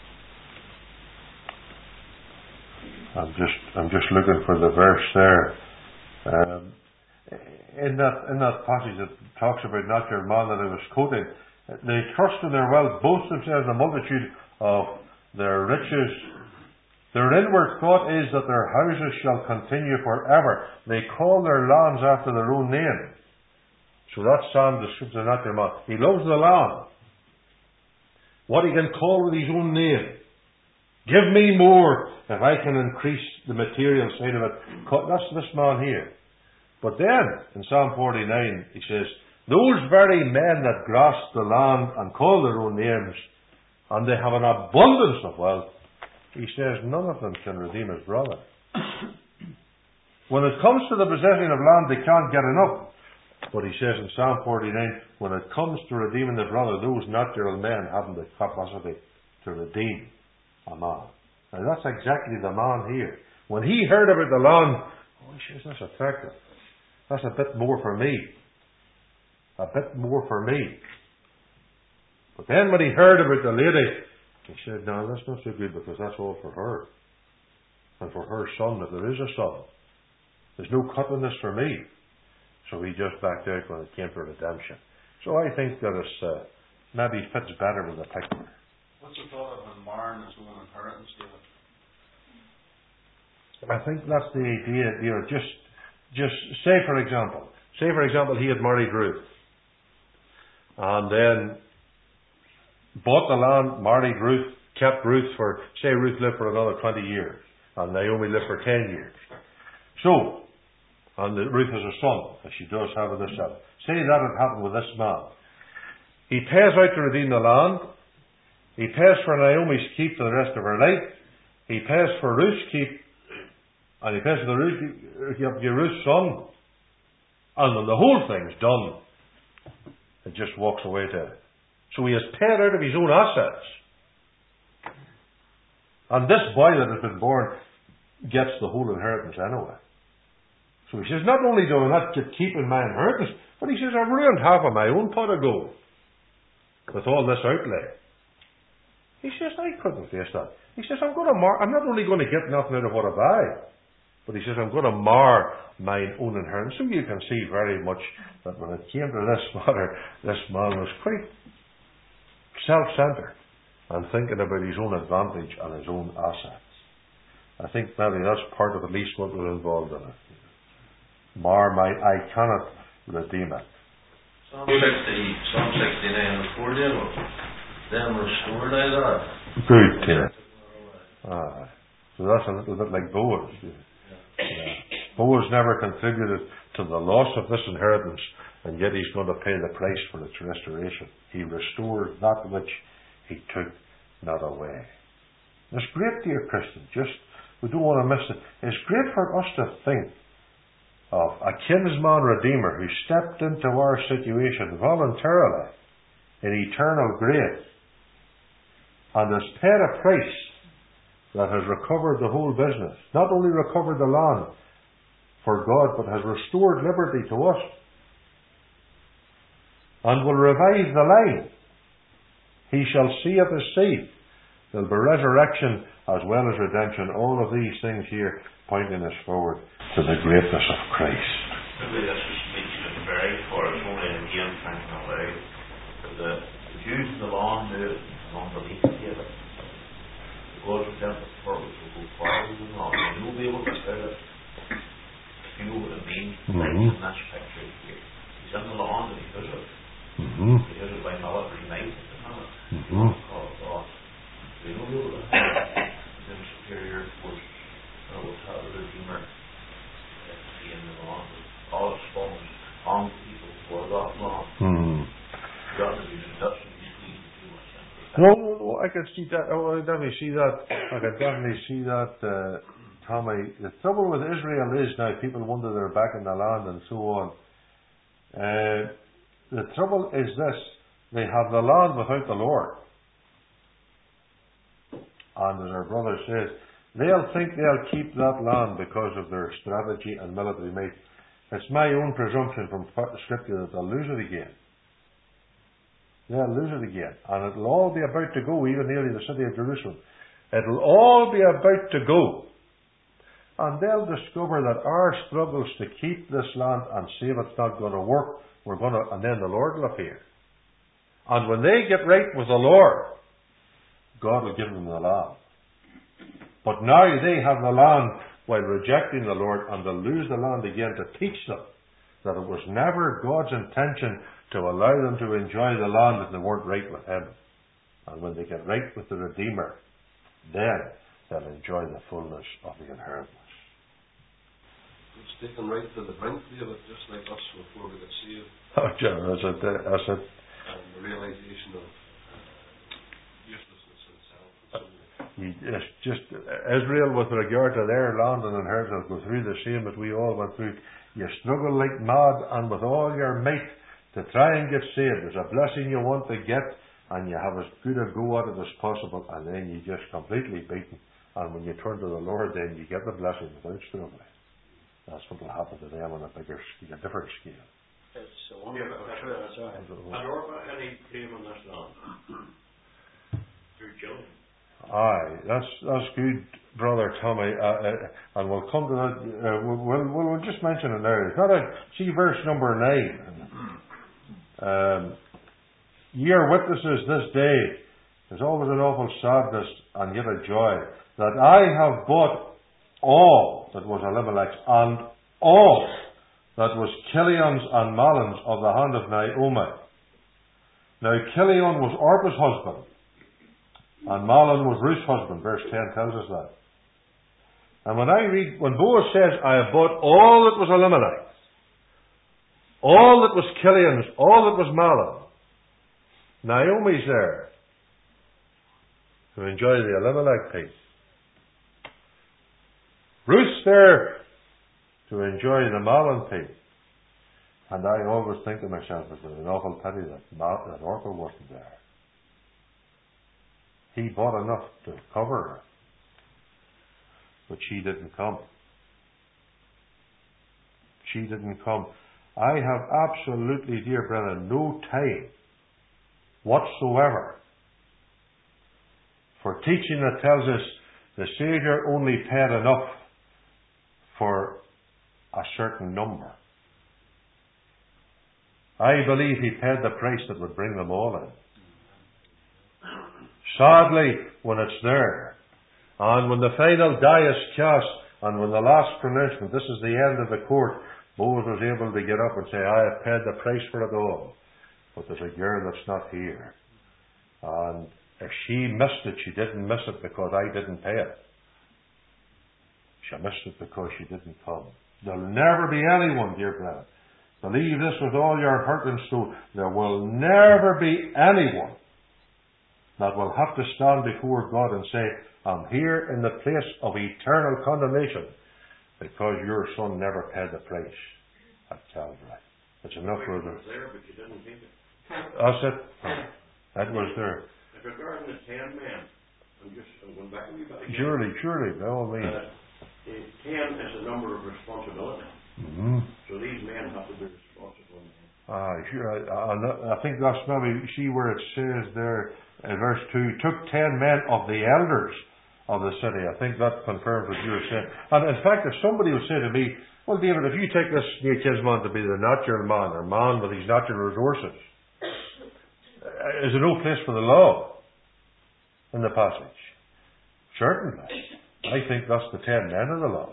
Speaker 1: I'm just, I'm just looking for the verse there. Um, in that, in that passage that talks about natural man that I was quoting, they trust in their wealth, boast themselves in the multitude of their riches. Their inward thought is that their houses shall continue forever. They call their lands after their own name. So that psalm describes the natural man. He loves the land. What he can call with his own name. Give me more if I can increase the material side of it. That's this man here. But then, in Psalm forty-nine, he says, those very men that grasp the land and call their own names, and they have an abundance of wealth, he says none of them can redeem his brother. When it comes to the possession of land, they can't get enough. But he says in Psalm forty-nine, when it comes to redeeming the brother, those natural men haven't the capacity to redeem a man. Now that's exactly the man here. When he heard about the land, oh, he says, that's attractive. That's a bit more for me. A bit more for me. But then when he heard about the lady, he said, no, that's not so good, because that's all for her. And for her son, if there is a son. There's no cut on this for me. So he just backed out when it came to redemption. So I think that it's uh, maybe fits better with the picture.
Speaker 3: What's the thought of him marring his own inheritance, David?
Speaker 1: I think that's the idea, you know, just, just say for example, say for example he had married Ruth, and then bought the land, married Ruth, kept Ruth for, say Ruth lived for another twenty years, and Naomi lived for ten years. So, and Ruth has a son, as she does have with herself. Say that had happened with this man. He pays out to redeem the land, he pays for Naomi's keep for the rest of her life, he pays for Ruth's keep, and he pays for the Ruth, Ruth's son, and when the whole thing's done, it just walks away to it. So he has paid out of his own assets. And this boy that has been born gets the whole inheritance anyway. So he says, not only do I not get keeping my inheritance, but he says, I've ruined half of my own pot of gold with all this outlay. He says, I couldn't face that. He says, I'm going to mar- I'm not only going to get nothing out of what I buy, but he says, I'm going to mar my own inheritance. So you can see very much that when it came to this matter, this man was quite self-centered and thinking about his own advantage and his own assets. I think maybe that's part of at least what was involved in it. Mar my, I cannot redeem it.
Speaker 5: Psalm sixty, Psalm sixty-nine and four, David. Them restored I that.
Speaker 1: Good, Tina. Ah, so that's a little bit like Boaz. Yeah. Boaz never contributed to the loss of this inheritance, and yet he's going to pay the price for its restoration. He restored that which he took not away. It's great, dear Christian, just, we don't want to miss it. It's great for us to think of a kinsman redeemer who stepped into our situation voluntarily in eternal grace and has paid a price that has recovered the whole business. Not only recovered the land for God, but has restored liberty to us and will revive the line. He shall see of his seed. There'll be resurrection as well as redemption. All of these things here pointing us forward to the greatness of Christ.
Speaker 4: Maybe this was speaking at the very for us only again thinking away. The Jews in the law knew it and unbelief gave it. God's redemptive purpose will go forward with the law. And you'll be able to say it. If you know what it means, mm-hmm. Like in this picture here. He's in the law and he does it.
Speaker 1: Mm-hmm.
Speaker 4: He does it by military might at the minute.
Speaker 1: Mm-hmm.
Speaker 4: Call it God. So you know what it is. The superior force will tell the Redeemer be in the law. All exposed on people for that law.
Speaker 1: Mm-hmm.
Speaker 4: God is a deduction.
Speaker 1: No, no, no, I can see that. Oh, I definitely see that. I can definitely see that, uh, Tommy. The trouble with Israel is now people wonder they're back in the land and so on. Uh, the trouble is this: they have the land without the Lord, and as our brother says, they'll think they'll keep that land because of their strategy and military might. It's my own presumption from Scripture that they'll lose it again. They'll lose it again. And it'll all be about to go, even nearly the city of Jerusalem. It'll all be about to go. And they'll discover that our struggles to keep this land and save it's not going to work, we're going to, and then the Lord will appear. And when they get right with the Lord, God will give them the land. But now they have the land while rejecting the Lord, and they'll lose the land again to teach them that it was never God's intention to allow them to enjoy the land if they weren't right with Him. And when they get right with the Redeemer, then they'll enjoy the fullness of the inheritance.
Speaker 3: It's taken right to the brink, David, just like us before we got saved.
Speaker 1: Oh, John, that's it. That's it.
Speaker 3: And the realization of uh, uselessness in itself.
Speaker 1: It's just Israel, with regard to their land and inheritance, go through the same that we all went through. You struggle like mad and with all your might to try and get saved. There's a blessing you want to get, and you have as good a go at it as possible, and then you just completely beaten. And when you turn to the Lord, then you get the blessing without struggling. That's what will happen to them on a bigger scale, a different scale.
Speaker 2: It's a wonderful truth. Sorry.
Speaker 4: Had Orpah any claim on this land? Through Job?
Speaker 1: Aye, that's that's good, Brother Tommy. Uh, uh, and we'll come to that. Uh, we'll, we'll we'll just mention it there. It's not a see verse number nine. Um, Ye are witnesses this day. There's always an awful sadness and yet a joy that I have bought all that was Elimelech's and all that was Kilion's and Mahlon's of the hand of Naomi. Now Kilion was Orpah's husband, and Mahlon was Ruth's husband. Verse ten tells us that. And when I read, when Boaz says, I have bought all that was Elimelech's, all that was Kilion's, all that was Mahlon, Naomi's there to enjoy the Elimelech piece. Ruth's there to enjoy the Mahlon piece. And I always think to myself, it's an awful pity that, Ma- that Orpah wasn't there. He bought enough to cover her, but she didn't come. She didn't come. I have absolutely, dear brethren, no time whatsoever for teaching that tells us the Saviour only paid enough for a certain number. I believe He paid the price that would bring them all in. Sadly, when it's there, and when the final die is cast, and when the last pronouncement, this is the end of the court, Boaz was able to get up and say, I have paid the price for it all. But there's a girl that's not here. And if she missed it, she didn't miss it because I didn't pay it. She missed it because she didn't come. There'll never be anyone, dear brethren. Believe this with all your heart and soul. There will never be anyone that will have to stand before God and say, I'm here in the place of eternal condemnation because your son never paid the price at Calvary. It's enough for them.
Speaker 7: There, but you didn't take it.
Speaker 1: That's it. That was there.
Speaker 7: If regarding the ten men, I'm just I'm going back a wee bit again.
Speaker 1: Surely, surely, by all means.
Speaker 7: Uh, eh, ten is a number of responsibility.
Speaker 1: Mm-hmm.
Speaker 7: So these men have to be responsible.
Speaker 1: Ah, sure. I, I, I think that's maybe, see where it says there in verse two, took ten men of the elders of the city. I think that confirms what you're saying. And in fact, if somebody would say to me, well, David, if you take this new kinsman to be the natural man, or man with his natural resources, is there no place for the law in the passage? Certainly. I think that's the ten men of the law.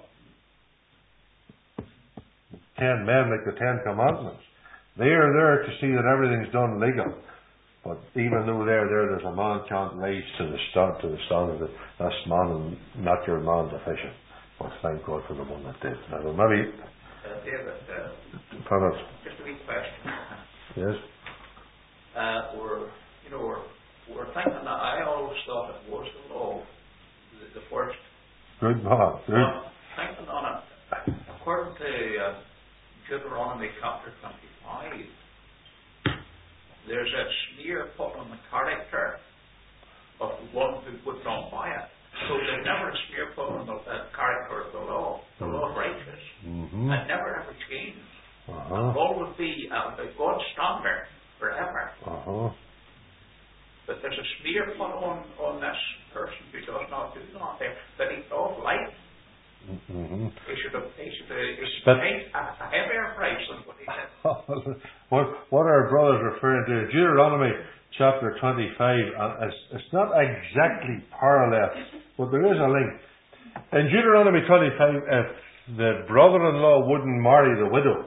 Speaker 1: Ten men like the Ten Commandments. They are there to see that everything's done legal. But even though they're there, there's a man can't rise to the stand to the standard that this man and not your man deficient. But thank God for the one that did. Now maybe
Speaker 4: Uh, David, uh,
Speaker 1: Thomas.
Speaker 4: just a wee question.
Speaker 1: Yes.
Speaker 4: Uh, we're, you know, we're, we're thinking that I always thought it was the law, the, the first.
Speaker 1: Good man. Good.
Speaker 4: But thinking on it, according to uh, Deuteronomy chapter twenty-five, there's a sneer put on the character of the one who would not buy it. So there's never a sneer put on the uh, character of the law, the law of righteousness.
Speaker 1: Mm-hmm.
Speaker 4: It never ever changed.
Speaker 1: Uh-huh.
Speaker 4: It will always be uh, the God's standard forever.
Speaker 1: Uh-huh.
Speaker 4: But there's a smear put on, on this person who does not do not there, that he thought life.
Speaker 1: Mm-hmm.
Speaker 4: He should have, he should have, he should
Speaker 1: But-
Speaker 4: have paid a, a heavier price than what he did.
Speaker 1: what, what are our brothers referring to? Deuteronomy chapter twenty-five, and it's, it's not exactly parallel, but there is a link. In Deuteronomy twenty-five, if the brother-in-law wouldn't marry the widow,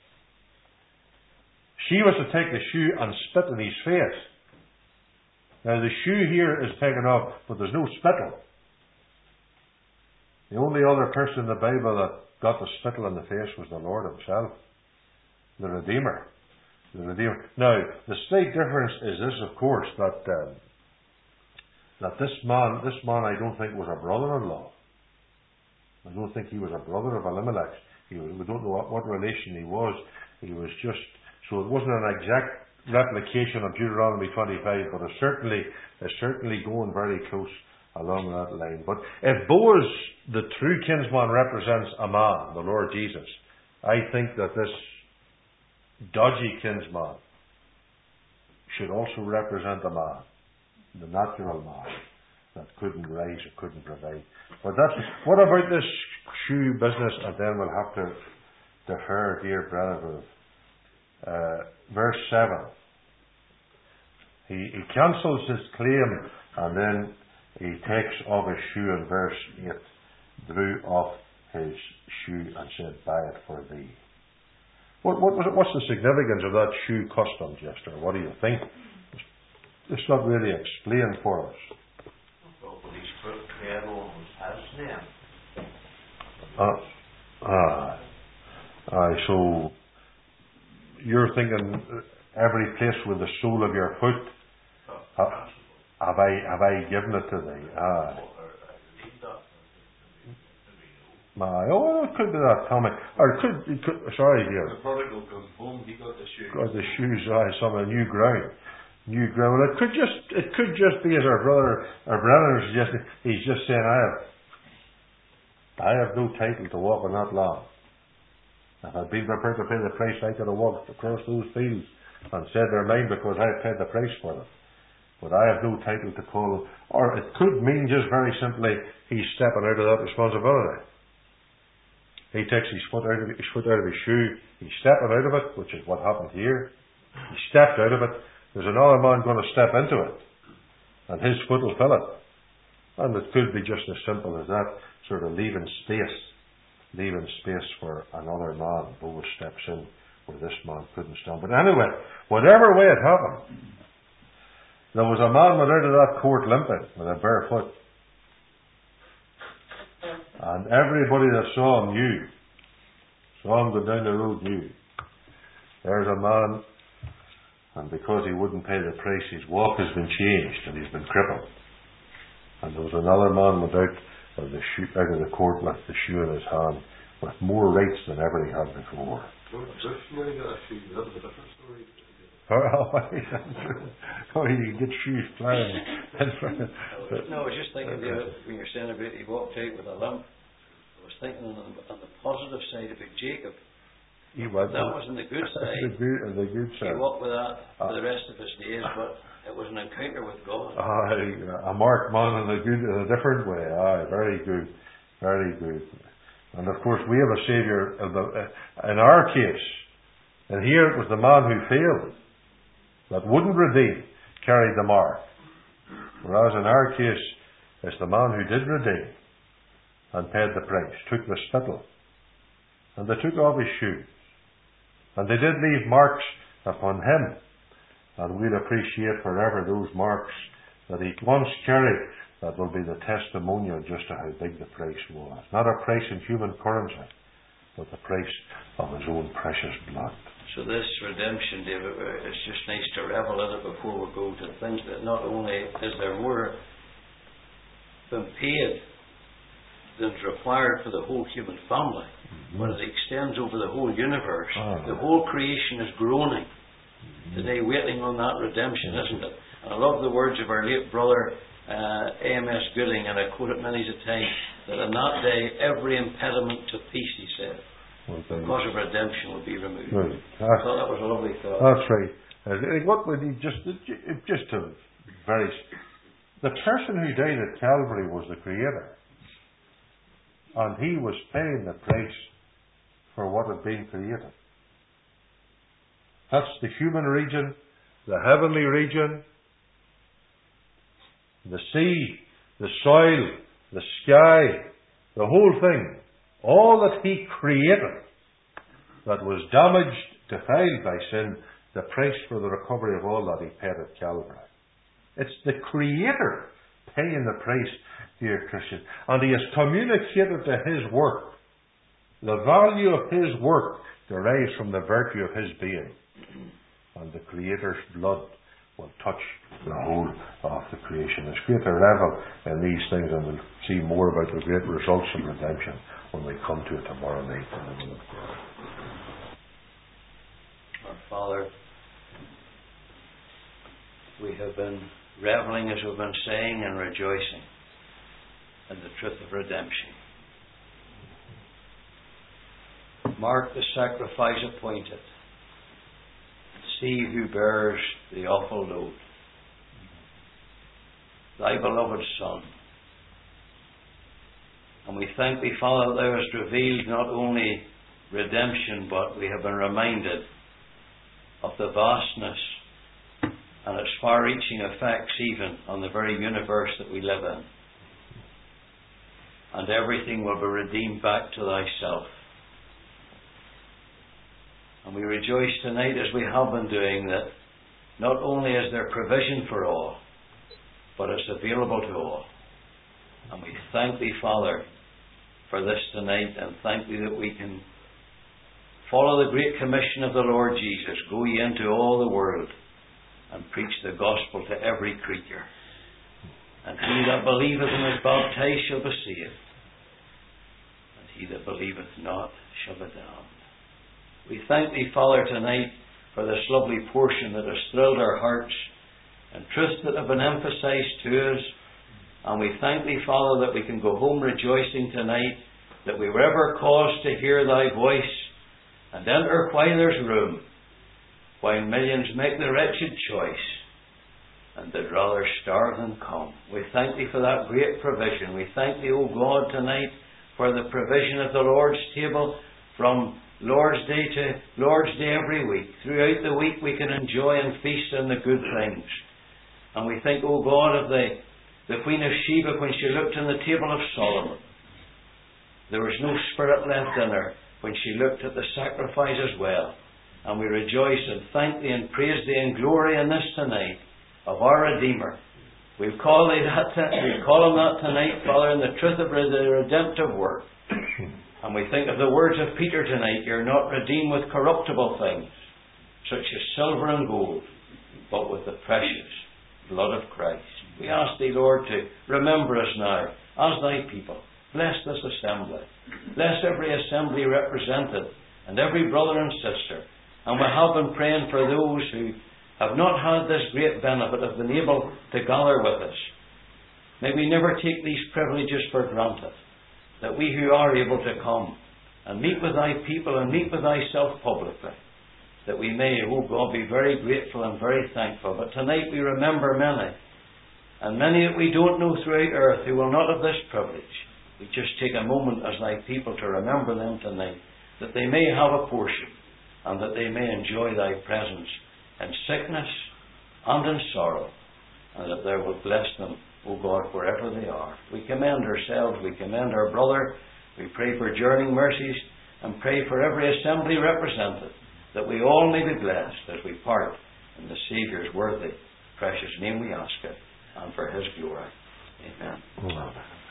Speaker 1: she was to take the shoe and spit in his face. Now the shoe here is taken off, but there's no spittle. The only other person in the Bible that got the spittle in the face was the Lord Himself, the Redeemer. The Redeemer. Now, the slight difference is this, of course, that um, that this man, this man, I don't think was a brother-in-law. I don't think he was a brother of Elimelech. He was, we don't know what, what relation he was. He was just so it wasn't an exact replication of Deuteronomy twenty-five, but it's certainly it's certainly going very close along that line. But if Boaz, the true kinsman, represents a man, the Lord Jesus, I think that this dodgy kinsman should also represent a man, the natural man. that couldn't rise or couldn't provide. But that's, what about this shoe business? And then we'll have to defer, dear brother. Uh, verse seven. He, he cancels his claim, and then he takes off his shoe in verse eight, drew off his shoe and said, buy it for thee. What, what was it, what's the significance of that shoe custom, Jester? What do you think? It's not really explained for us.
Speaker 4: Well, but he's put Credo on his name.
Speaker 1: Uh, ah, aye, so you're thinking every place with the sole of your foot, have, have I have I given it to thee? Aye. My, oh, it could be that, Tommy. Or it could, it could sorry, dear.
Speaker 5: The prodigal comes home, he got the shoes.
Speaker 1: Got the shoes, aye, some of new ground. New ground. Well, it could just, it could just be as our brother, our brother is suggesting, he's just saying, I have, I have no title to walk on that land. If I'd been prepared to pay the price, I could have walked across those fields and said they're mine because I paid the price for them. But I have no title to call them. Or it could mean just very simply, he's stepping out of that responsibility. He takes his foot out of his foot out of his shoe. He's stepping out of it, which is what happened here. He stepped out of it. There's another man going to step into it, and his foot will fill it. And it could be just as simple as that, sort of leaving space, leaving space for another man who steps in where this man couldn't stand. But anyway, whatever way it happened, there was a man went out of that court limping with a bare foot. And everybody that saw him knew. Saw him go down the road knew. There's a man, and because he wouldn't pay the price, his walk has been changed and he's been crippled. And there was another man went out of the shoe, out of the court with the shoe in his hand, with more rights than ever he had before. Oh, you get shoes flying.
Speaker 2: No, I was just thinking, David, when you're saying about he walked out with a limp, I was thinking on the, on the positive side about Jacob.
Speaker 1: He went
Speaker 2: that wasn't the good side.
Speaker 1: the good, the good side.
Speaker 2: He walked with that for the rest of his days, but it was an encounter with God.
Speaker 1: Aye, a marked man in a good, in a different way. Aye, very good, very good. And of course, we have a Saviour. In our case, and here it was the man who failed, that wouldn't redeem, carried the mark. Whereas in our case, it's the man who did redeem and paid the price, took the spittle, and they took off his shoes. And they did leave marks upon him. And we'll appreciate forever those marks that he once carried. That will be the testimonial just to how big the price was. Not a price in human currency, but the price of his own precious blood.
Speaker 2: So this redemption, David, it's just nice to revel in it before we go to think that not only is there more been paid than is required for the whole human family, mm-hmm. but it extends over the whole universe. Oh. The whole creation is groaning mm-hmm. today, waiting on that redemption, mm-hmm. isn't it? And I love the words of our late brother uh, A M S Gooding, and I quote it many a time, that on that day every impediment to peace, he said, well, because of redemption, will be removed. Right. I thought that was a lovely thought.
Speaker 1: That's right. Uh, what would he just just a very the person who died at Calvary was the Creator, and he was paying the price for what had been created. That's the human region, the heavenly region, the sea, the soil, the sky, the whole thing. All that he created that was damaged, defiled by sin, the price for the recovery of all that he paid at Calvary. It's the Creator paying the price, dear Christian. And he has communicated to his work. The value of his work derives from the virtue of his being. And the Creator's blood will touch the whole of the creation. There's greater level in these things, and we'll see more about the great results of redemption when we come to it tomorrow night in the will of God.
Speaker 2: Our Father, we have been reveling, as we've been saying, and rejoicing in the truth of redemption. Mark the sacrifice appointed. See who bears the awful load. thy beloved Son. And we thank thee, Father, that thou hast revealed not only redemption, but we have been reminded of the vastness and its far-reaching effects even on the very universe that we live in. And everything will be redeemed back to thyself. And we rejoice tonight, as we have been doing, that not only is there provision for all, but it's available to all. And we thank thee, Father, for this tonight, and thank thee that we can follow the great commission of the Lord Jesus. Go ye into all the world and preach the gospel to every creature. And he that believeth and is baptized shall be saved, and he that believeth not shall be damned. We thank thee, Father, tonight for this lovely portion that has thrilled our hearts and truths that have been emphasized to us. And we thank thee, Father, that we can go home rejoicing tonight that we were ever caused to hear thy voice and enter while there's room, while millions make the wretched choice and they'd rather starve than come. We thank thee for that great provision. We thank thee, O God, tonight for the provision of the Lord's table from Lord's Day to Lord's Day every week. Throughout the week we can enjoy and feast on the good things. And we think, O God, of the, the Queen of Sheba when she looked on the table of Solomon. There was no spirit left in her when she looked at the sacrifice as well. And we rejoice and thank thee and praise thee and glory in this tonight of our Redeemer. We'll call thee that t- we'll call him that tonight, Father, in the truth of the redemptive work. And we think of the words of Peter tonight, you're not redeemed with corruptible things, such as silver and gold, but with the precious blood of Christ. We ask thee, Lord, to remember us now as thy people. Bless this assembly. Bless every assembly represented and every brother and sister. And we have been praying for those who have not had this great benefit of being able to gather with us. May we never take these privileges for granted, that we who are able to come and meet with thy people and meet with thyself publicly, that we may, oh God, be very grateful and very thankful. But tonight we remember many, and many that we don't know throughout earth who will not have this privilege. We just take a moment as thy people to remember them tonight, that they may have a portion, and that they may enjoy thy presence in sickness and in sorrow, and that thou wilt bless them, O God, wherever they are. We commend ourselves, we commend our brother, we pray for journeying mercies, and pray for every assembly represented, that we all may be blessed as we part in the Saviour's worthy, precious name we ask it, and for his glory. Amen.
Speaker 1: Amen.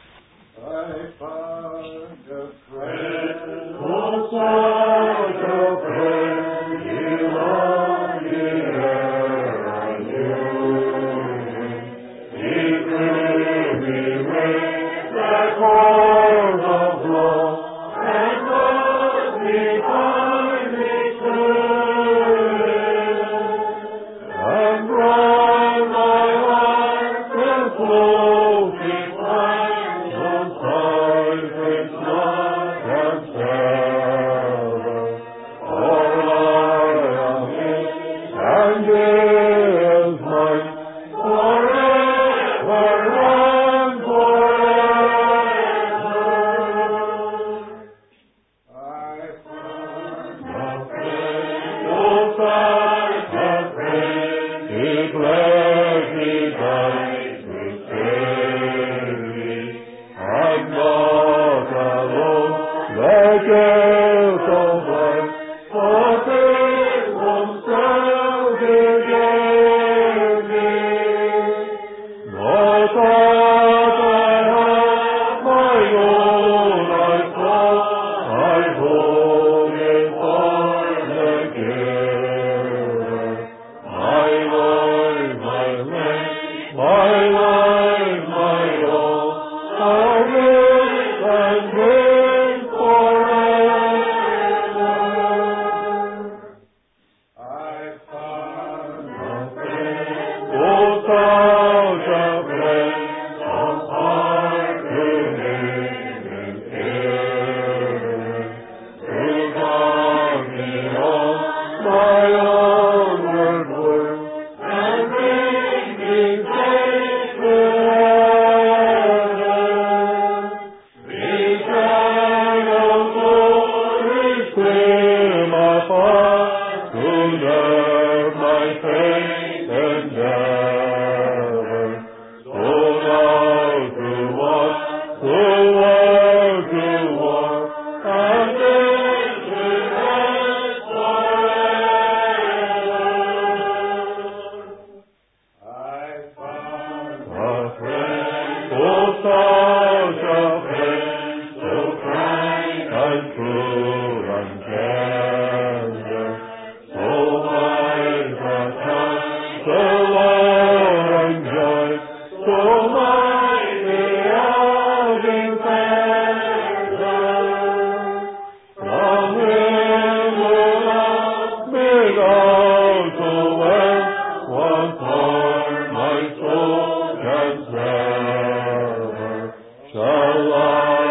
Speaker 8: I find a friend, O Son of friend, you are here, I knew. He drew me with the cord of love, and brought me by me through, and brought my heart to floating wide. All I am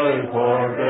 Speaker 8: I forget.